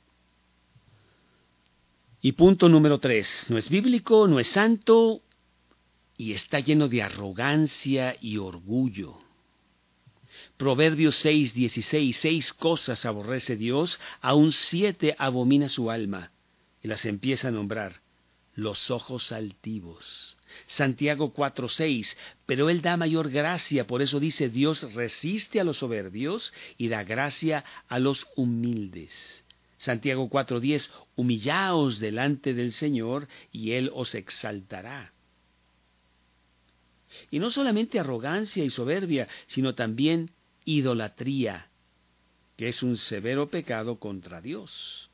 Y punto número 3, no es bíblico, no es santo y está lleno de arrogancia y orgullo. Proverbios 6:16, 6 cosas aborrece Dios, aun 7 abomina su alma. Y las empieza a nombrar. Los ojos altivos. Santiago 4:6, pero Él da mayor gracia, por eso dice Dios resiste a los soberbios y da gracia a los humildes. Santiago 4:10, humillaos delante del Señor y Él os exaltará. Y no solamente arrogancia y soberbia, sino también idolatría, que es un severo pecado contra Dios.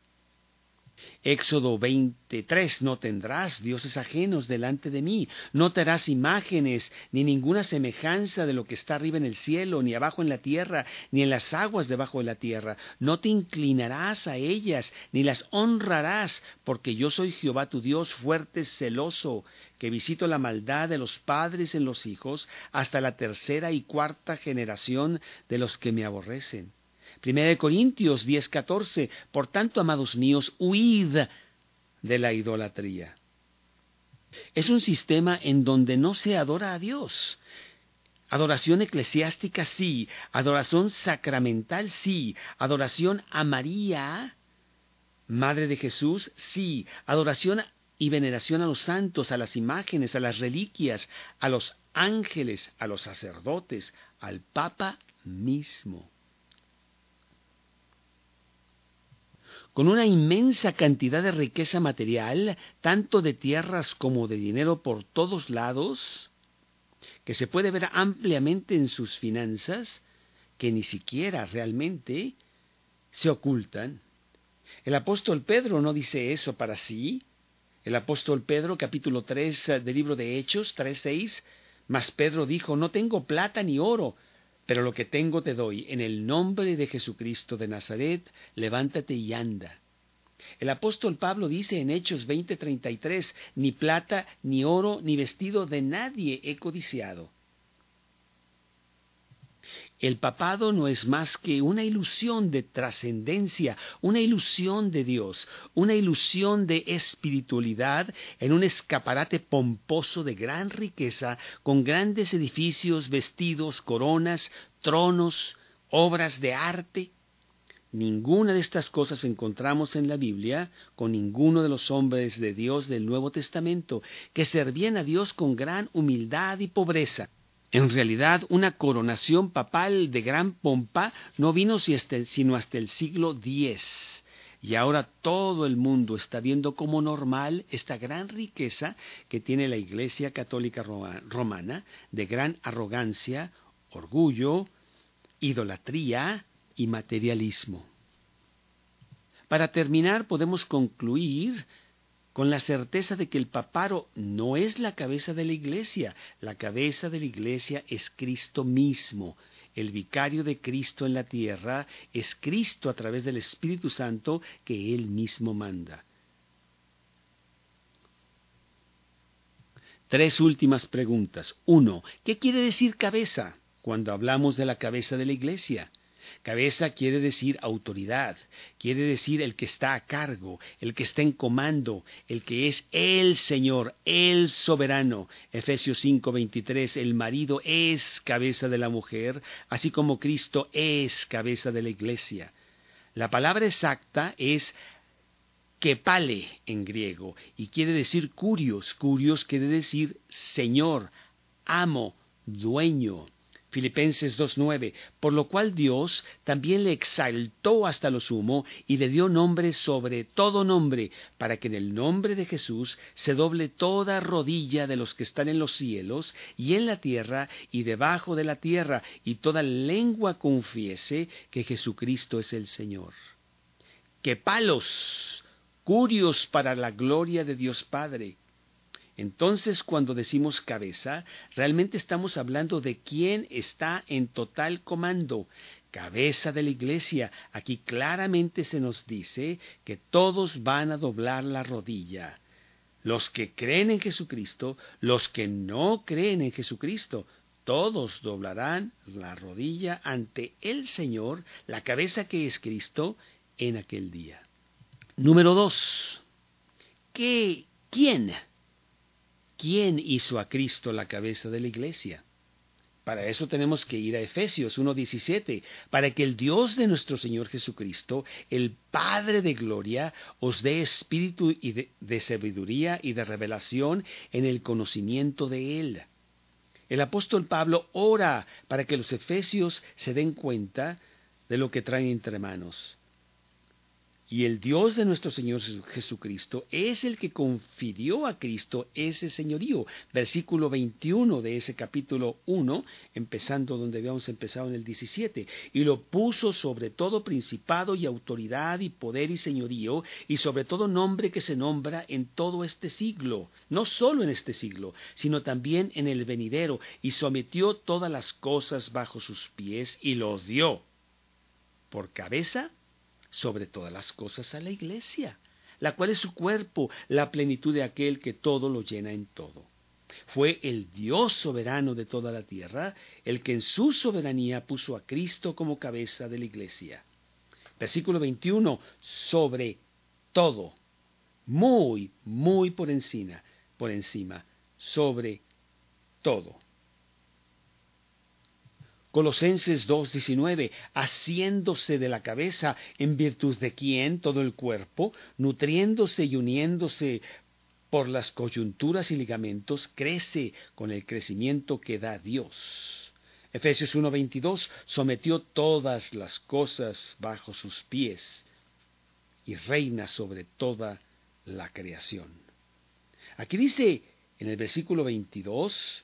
Éxodo 23, no tendrás dioses ajenos delante de mí, no te harás imágenes, ni ninguna semejanza de lo que está arriba en el cielo, ni abajo en la tierra, ni en las aguas debajo de la tierra. No te inclinarás a ellas, ni las honrarás, porque yo soy Jehová tu Dios, fuerte, celoso, que visito la maldad de los padres en los hijos, hasta la tercera y cuarta generación de los que me aborrecen. 1 Corintios 10:14, por tanto, amados míos, huid de la idolatría. Es un sistema en donde no se adora a Dios. Adoración eclesiástica sí, adoración sacramental sí, adoración a María, Madre de Jesús, sí, adoración y veneración a los santos, a las imágenes, a las reliquias, a los ángeles, a los sacerdotes, al Papa mismo. Con una inmensa cantidad de riqueza material, tanto de tierras como de dinero por todos lados, que se puede ver ampliamente en sus finanzas, que ni siquiera realmente se ocultan. El apóstol Pedro no dice eso para sí. El apóstol Pedro, capítulo 3 del libro de Hechos, 3:6, mas Pedro dijo, no tengo plata ni oro, pero lo que tengo te doy. En el nombre de Jesucristo de Nazaret, levántate y anda. El apóstol Pablo dice en Hechos 20:33, ni plata, ni oro, ni vestido de nadie he codiciado. El papado no es más que una ilusión de trascendencia, una ilusión de Dios, una ilusión de espiritualidad en un escaparate pomposo de gran riqueza, con grandes edificios, vestidos, coronas, tronos, obras de arte. Ninguna de estas cosas encontramos en la Biblia con ninguno de los hombres de Dios del Nuevo Testamento, que servían a Dios con gran humildad y pobreza. En realidad, una coronación papal de gran pompa no vino sino hasta el siglo X. Y ahora todo el mundo está viendo como normal esta gran riqueza que tiene la Iglesia Católica Romana, de gran arrogancia, orgullo, idolatría y materialismo. Para terminar, podemos concluir con la certeza de que el papado no es la cabeza de la Iglesia. La cabeza de la Iglesia es Cristo mismo. El vicario de Cristo en la tierra es Cristo a través del Espíritu Santo que Él mismo manda. 3 últimas preguntas. 1. ¿Qué quiere decir cabeza cuando hablamos de la cabeza de la Iglesia? Cabeza quiere decir autoridad, quiere decir el que está a cargo, el que está en comando, el que es el Señor, el soberano. Efesios 5:23, el marido es cabeza de la mujer, así como Cristo es cabeza de la Iglesia. La palabra exacta es kepale en griego y quiere decir kurios. Kurios quiere decir Señor, amo, dueño. Filipenses 2:9, por lo cual Dios también le exaltó hasta lo sumo y le dio nombre sobre todo nombre, para que en el nombre de Jesús se doble toda rodilla de los que están en los cielos y en la tierra y debajo de la tierra, y toda lengua confiese que Jesucristo es el Señor. Kepalos, curios para la gloria de Dios Padre. Entonces, cuando decimos cabeza, realmente estamos hablando de quién está en total comando. Cabeza de la Iglesia. Aquí claramente se nos dice que todos van a doblar la rodilla. Los que creen en Jesucristo, los que no creen en Jesucristo, todos doblarán la rodilla ante el Señor, la cabeza que es Cristo, en aquel día. Número 2. ¿Quién hizo a Cristo la cabeza de la Iglesia? Para eso tenemos que ir a Efesios 1:17, para que el Dios de nuestro Señor Jesucristo, el Padre de gloria, os dé espíritu de sabiduría y de revelación en el conocimiento de Él. El apóstol Pablo ora para que los efesios se den cuenta de lo que traen entre manos. Y el Dios de nuestro Señor Jesucristo es el que confirió a Cristo ese señorío. Versículo 21 de ese capítulo 1, empezando donde habíamos empezado en el 17. Y lo puso sobre todo principado y autoridad y poder y señorío, y sobre todo nombre que se nombra en todo este siglo. No solo en este siglo, sino también en el venidero. Y sometió todas las cosas bajo sus pies y los dio por cabeza sobre todas las cosas a la iglesia, la cual es su cuerpo, la plenitud de aquel que todo lo llena en todo. Fue el Dios soberano de toda la tierra, el que en su soberanía puso a Cristo como cabeza de la iglesia. Versículo 21, sobre todo, muy, muy por encima, sobre todo. Colosenses 2:19, haciéndose de la cabeza, en virtud de quien todo el cuerpo, nutriéndose y uniéndose por las coyunturas y ligamentos, crece con el crecimiento que da Dios. Efesios 1:22, sometió todas las cosas bajo sus pies y reina sobre toda la creación. Aquí dice en el versículo 22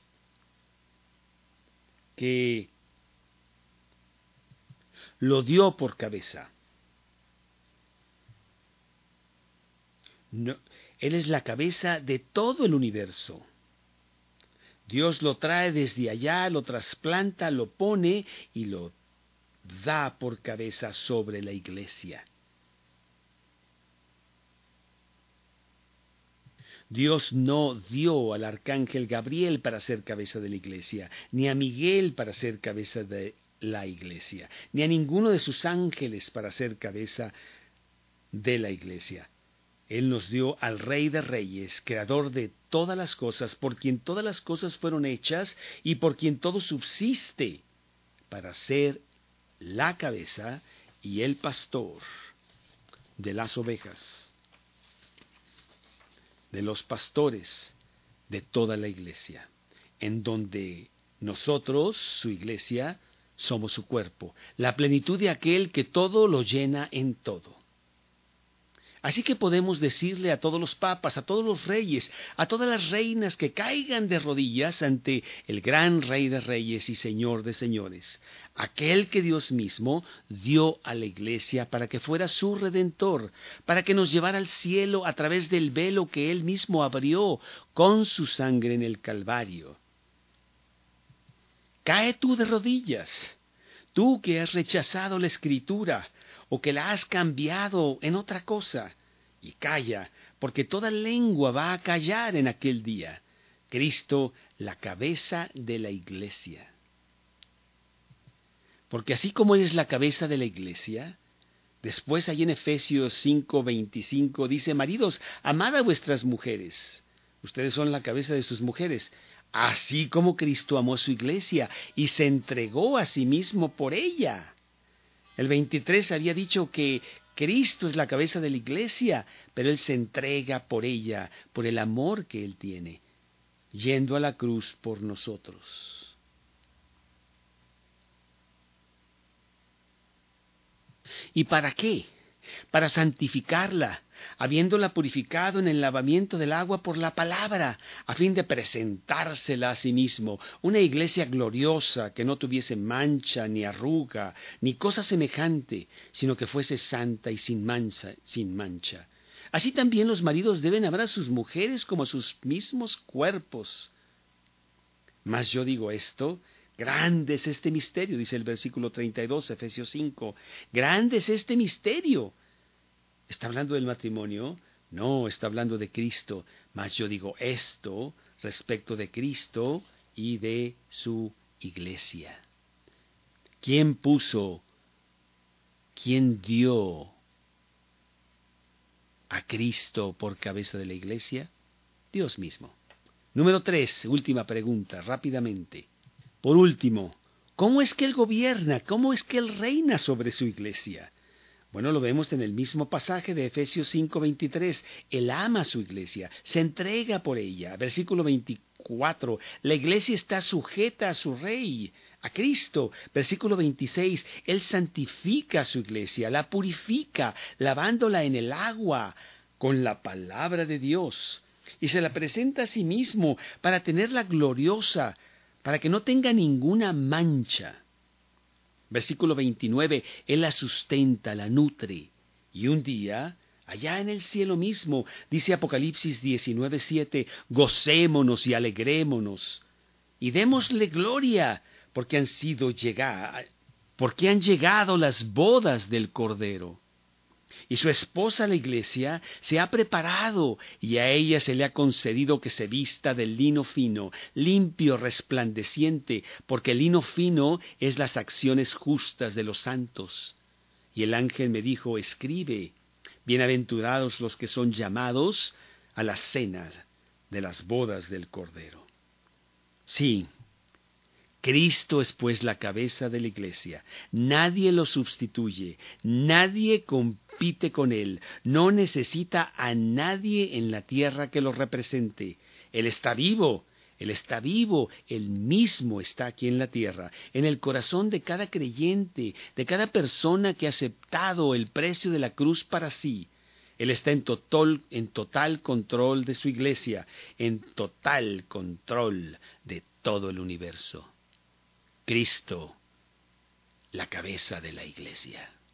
que lo dio por cabeza. No, Él es la cabeza de todo el universo. Dios lo trae desde allá, lo trasplanta, lo pone y lo da por cabeza sobre la iglesia. Dios no dio al arcángel Gabriel para ser cabeza de la iglesia, ni a Miguel para ser cabeza de la iglesia, ni a ninguno de sus ángeles para ser cabeza de la iglesia. Él nos dio al Rey de Reyes, creador de todas las cosas, por quien todas las cosas fueron hechas y por quien todo subsiste, para ser la cabeza y el pastor de las ovejas, de los pastores de toda la iglesia, en donde nosotros, su iglesia, somos su cuerpo, la plenitud de aquel que todo lo llena en todo. Así que podemos decirle a todos los papas, a todos los reyes, a todas las reinas que caigan de rodillas ante el gran Rey de Reyes y Señor de Señores, aquel que Dios mismo dio a la iglesia para que fuera su redentor, para que nos llevara al cielo a través del velo que Él mismo abrió con su sangre en el Calvario. Cae tú de rodillas, tú que has rechazado la Escritura, o que la has cambiado en otra cosa, y calla, porque toda lengua va a callar en aquel día. Cristo, la cabeza de la iglesia. Porque así como Él es la cabeza de la iglesia, después allí en Efesios 5:25 dice, maridos, amad a vuestras mujeres. Ustedes son la cabeza de sus mujeres, así como Cristo amó a su iglesia y se entregó a sí mismo por ella. El 23 había dicho que Cristo es la cabeza de la iglesia, pero Él se entrega por ella, por el amor que Él tiene, yendo a la cruz por nosotros. ¿Y para qué? Para santificarla, habiéndola purificado en el lavamiento del agua por la palabra, a fin de presentársela a sí mismo, una iglesia gloriosa que no tuviese mancha, ni arruga, ni cosa semejante, sino que fuese santa y sin mancha. Así también los maridos deben amar a sus mujeres como a sus mismos cuerpos. Mas yo digo esto, grande es este misterio, dice el versículo 32, Efesios 5, grande es este misterio. ¿Está hablando del matrimonio? No, está hablando de Cristo. Mas yo digo esto respecto de Cristo y de su iglesia. ¿Quién dio a Cristo por cabeza de la iglesia? Dios mismo. Número 3, última pregunta, rápidamente. Por último, ¿cómo es que Él gobierna? ¿Cómo es que Él reina sobre su iglesia? Bueno, lo vemos en el mismo pasaje de Efesios 5:23. Él ama a su iglesia, se entrega por ella. Versículo 4. La iglesia está sujeta a su rey, a Cristo. Versículo 26. Él santifica a su iglesia, la purifica, lavándola en el agua con la palabra de Dios. Y se la presenta a sí mismo para tenerla gloriosa, para que no tenga ninguna mancha. Versículo 29. Él la sustenta, la nutre. Y un día, allá en el cielo mismo, dice Apocalipsis 19:7, gocémonos y alegrémonos y démosle gloria, porque han llegado las bodas del Cordero. Y su esposa, la iglesia, se ha preparado, y a ella se le ha concedido que se vista de lino fino, limpio, resplandeciente, porque el lino fino es las acciones justas de los santos. Y el ángel me dijo, escribe, bienaventurados los que son llamados a la cena de las bodas del Cordero. Sí, Cristo es pues la cabeza de la iglesia. Nadie lo sustituye, nadie compite con él, no necesita a nadie en la tierra que lo represente. Él está vivo, él mismo está aquí en la tierra, en el corazón de cada creyente, de cada persona que ha aceptado el precio de la cruz para sí. Él está en total control de su iglesia, en total control de todo el universo. Cristo, la cabeza de la iglesia.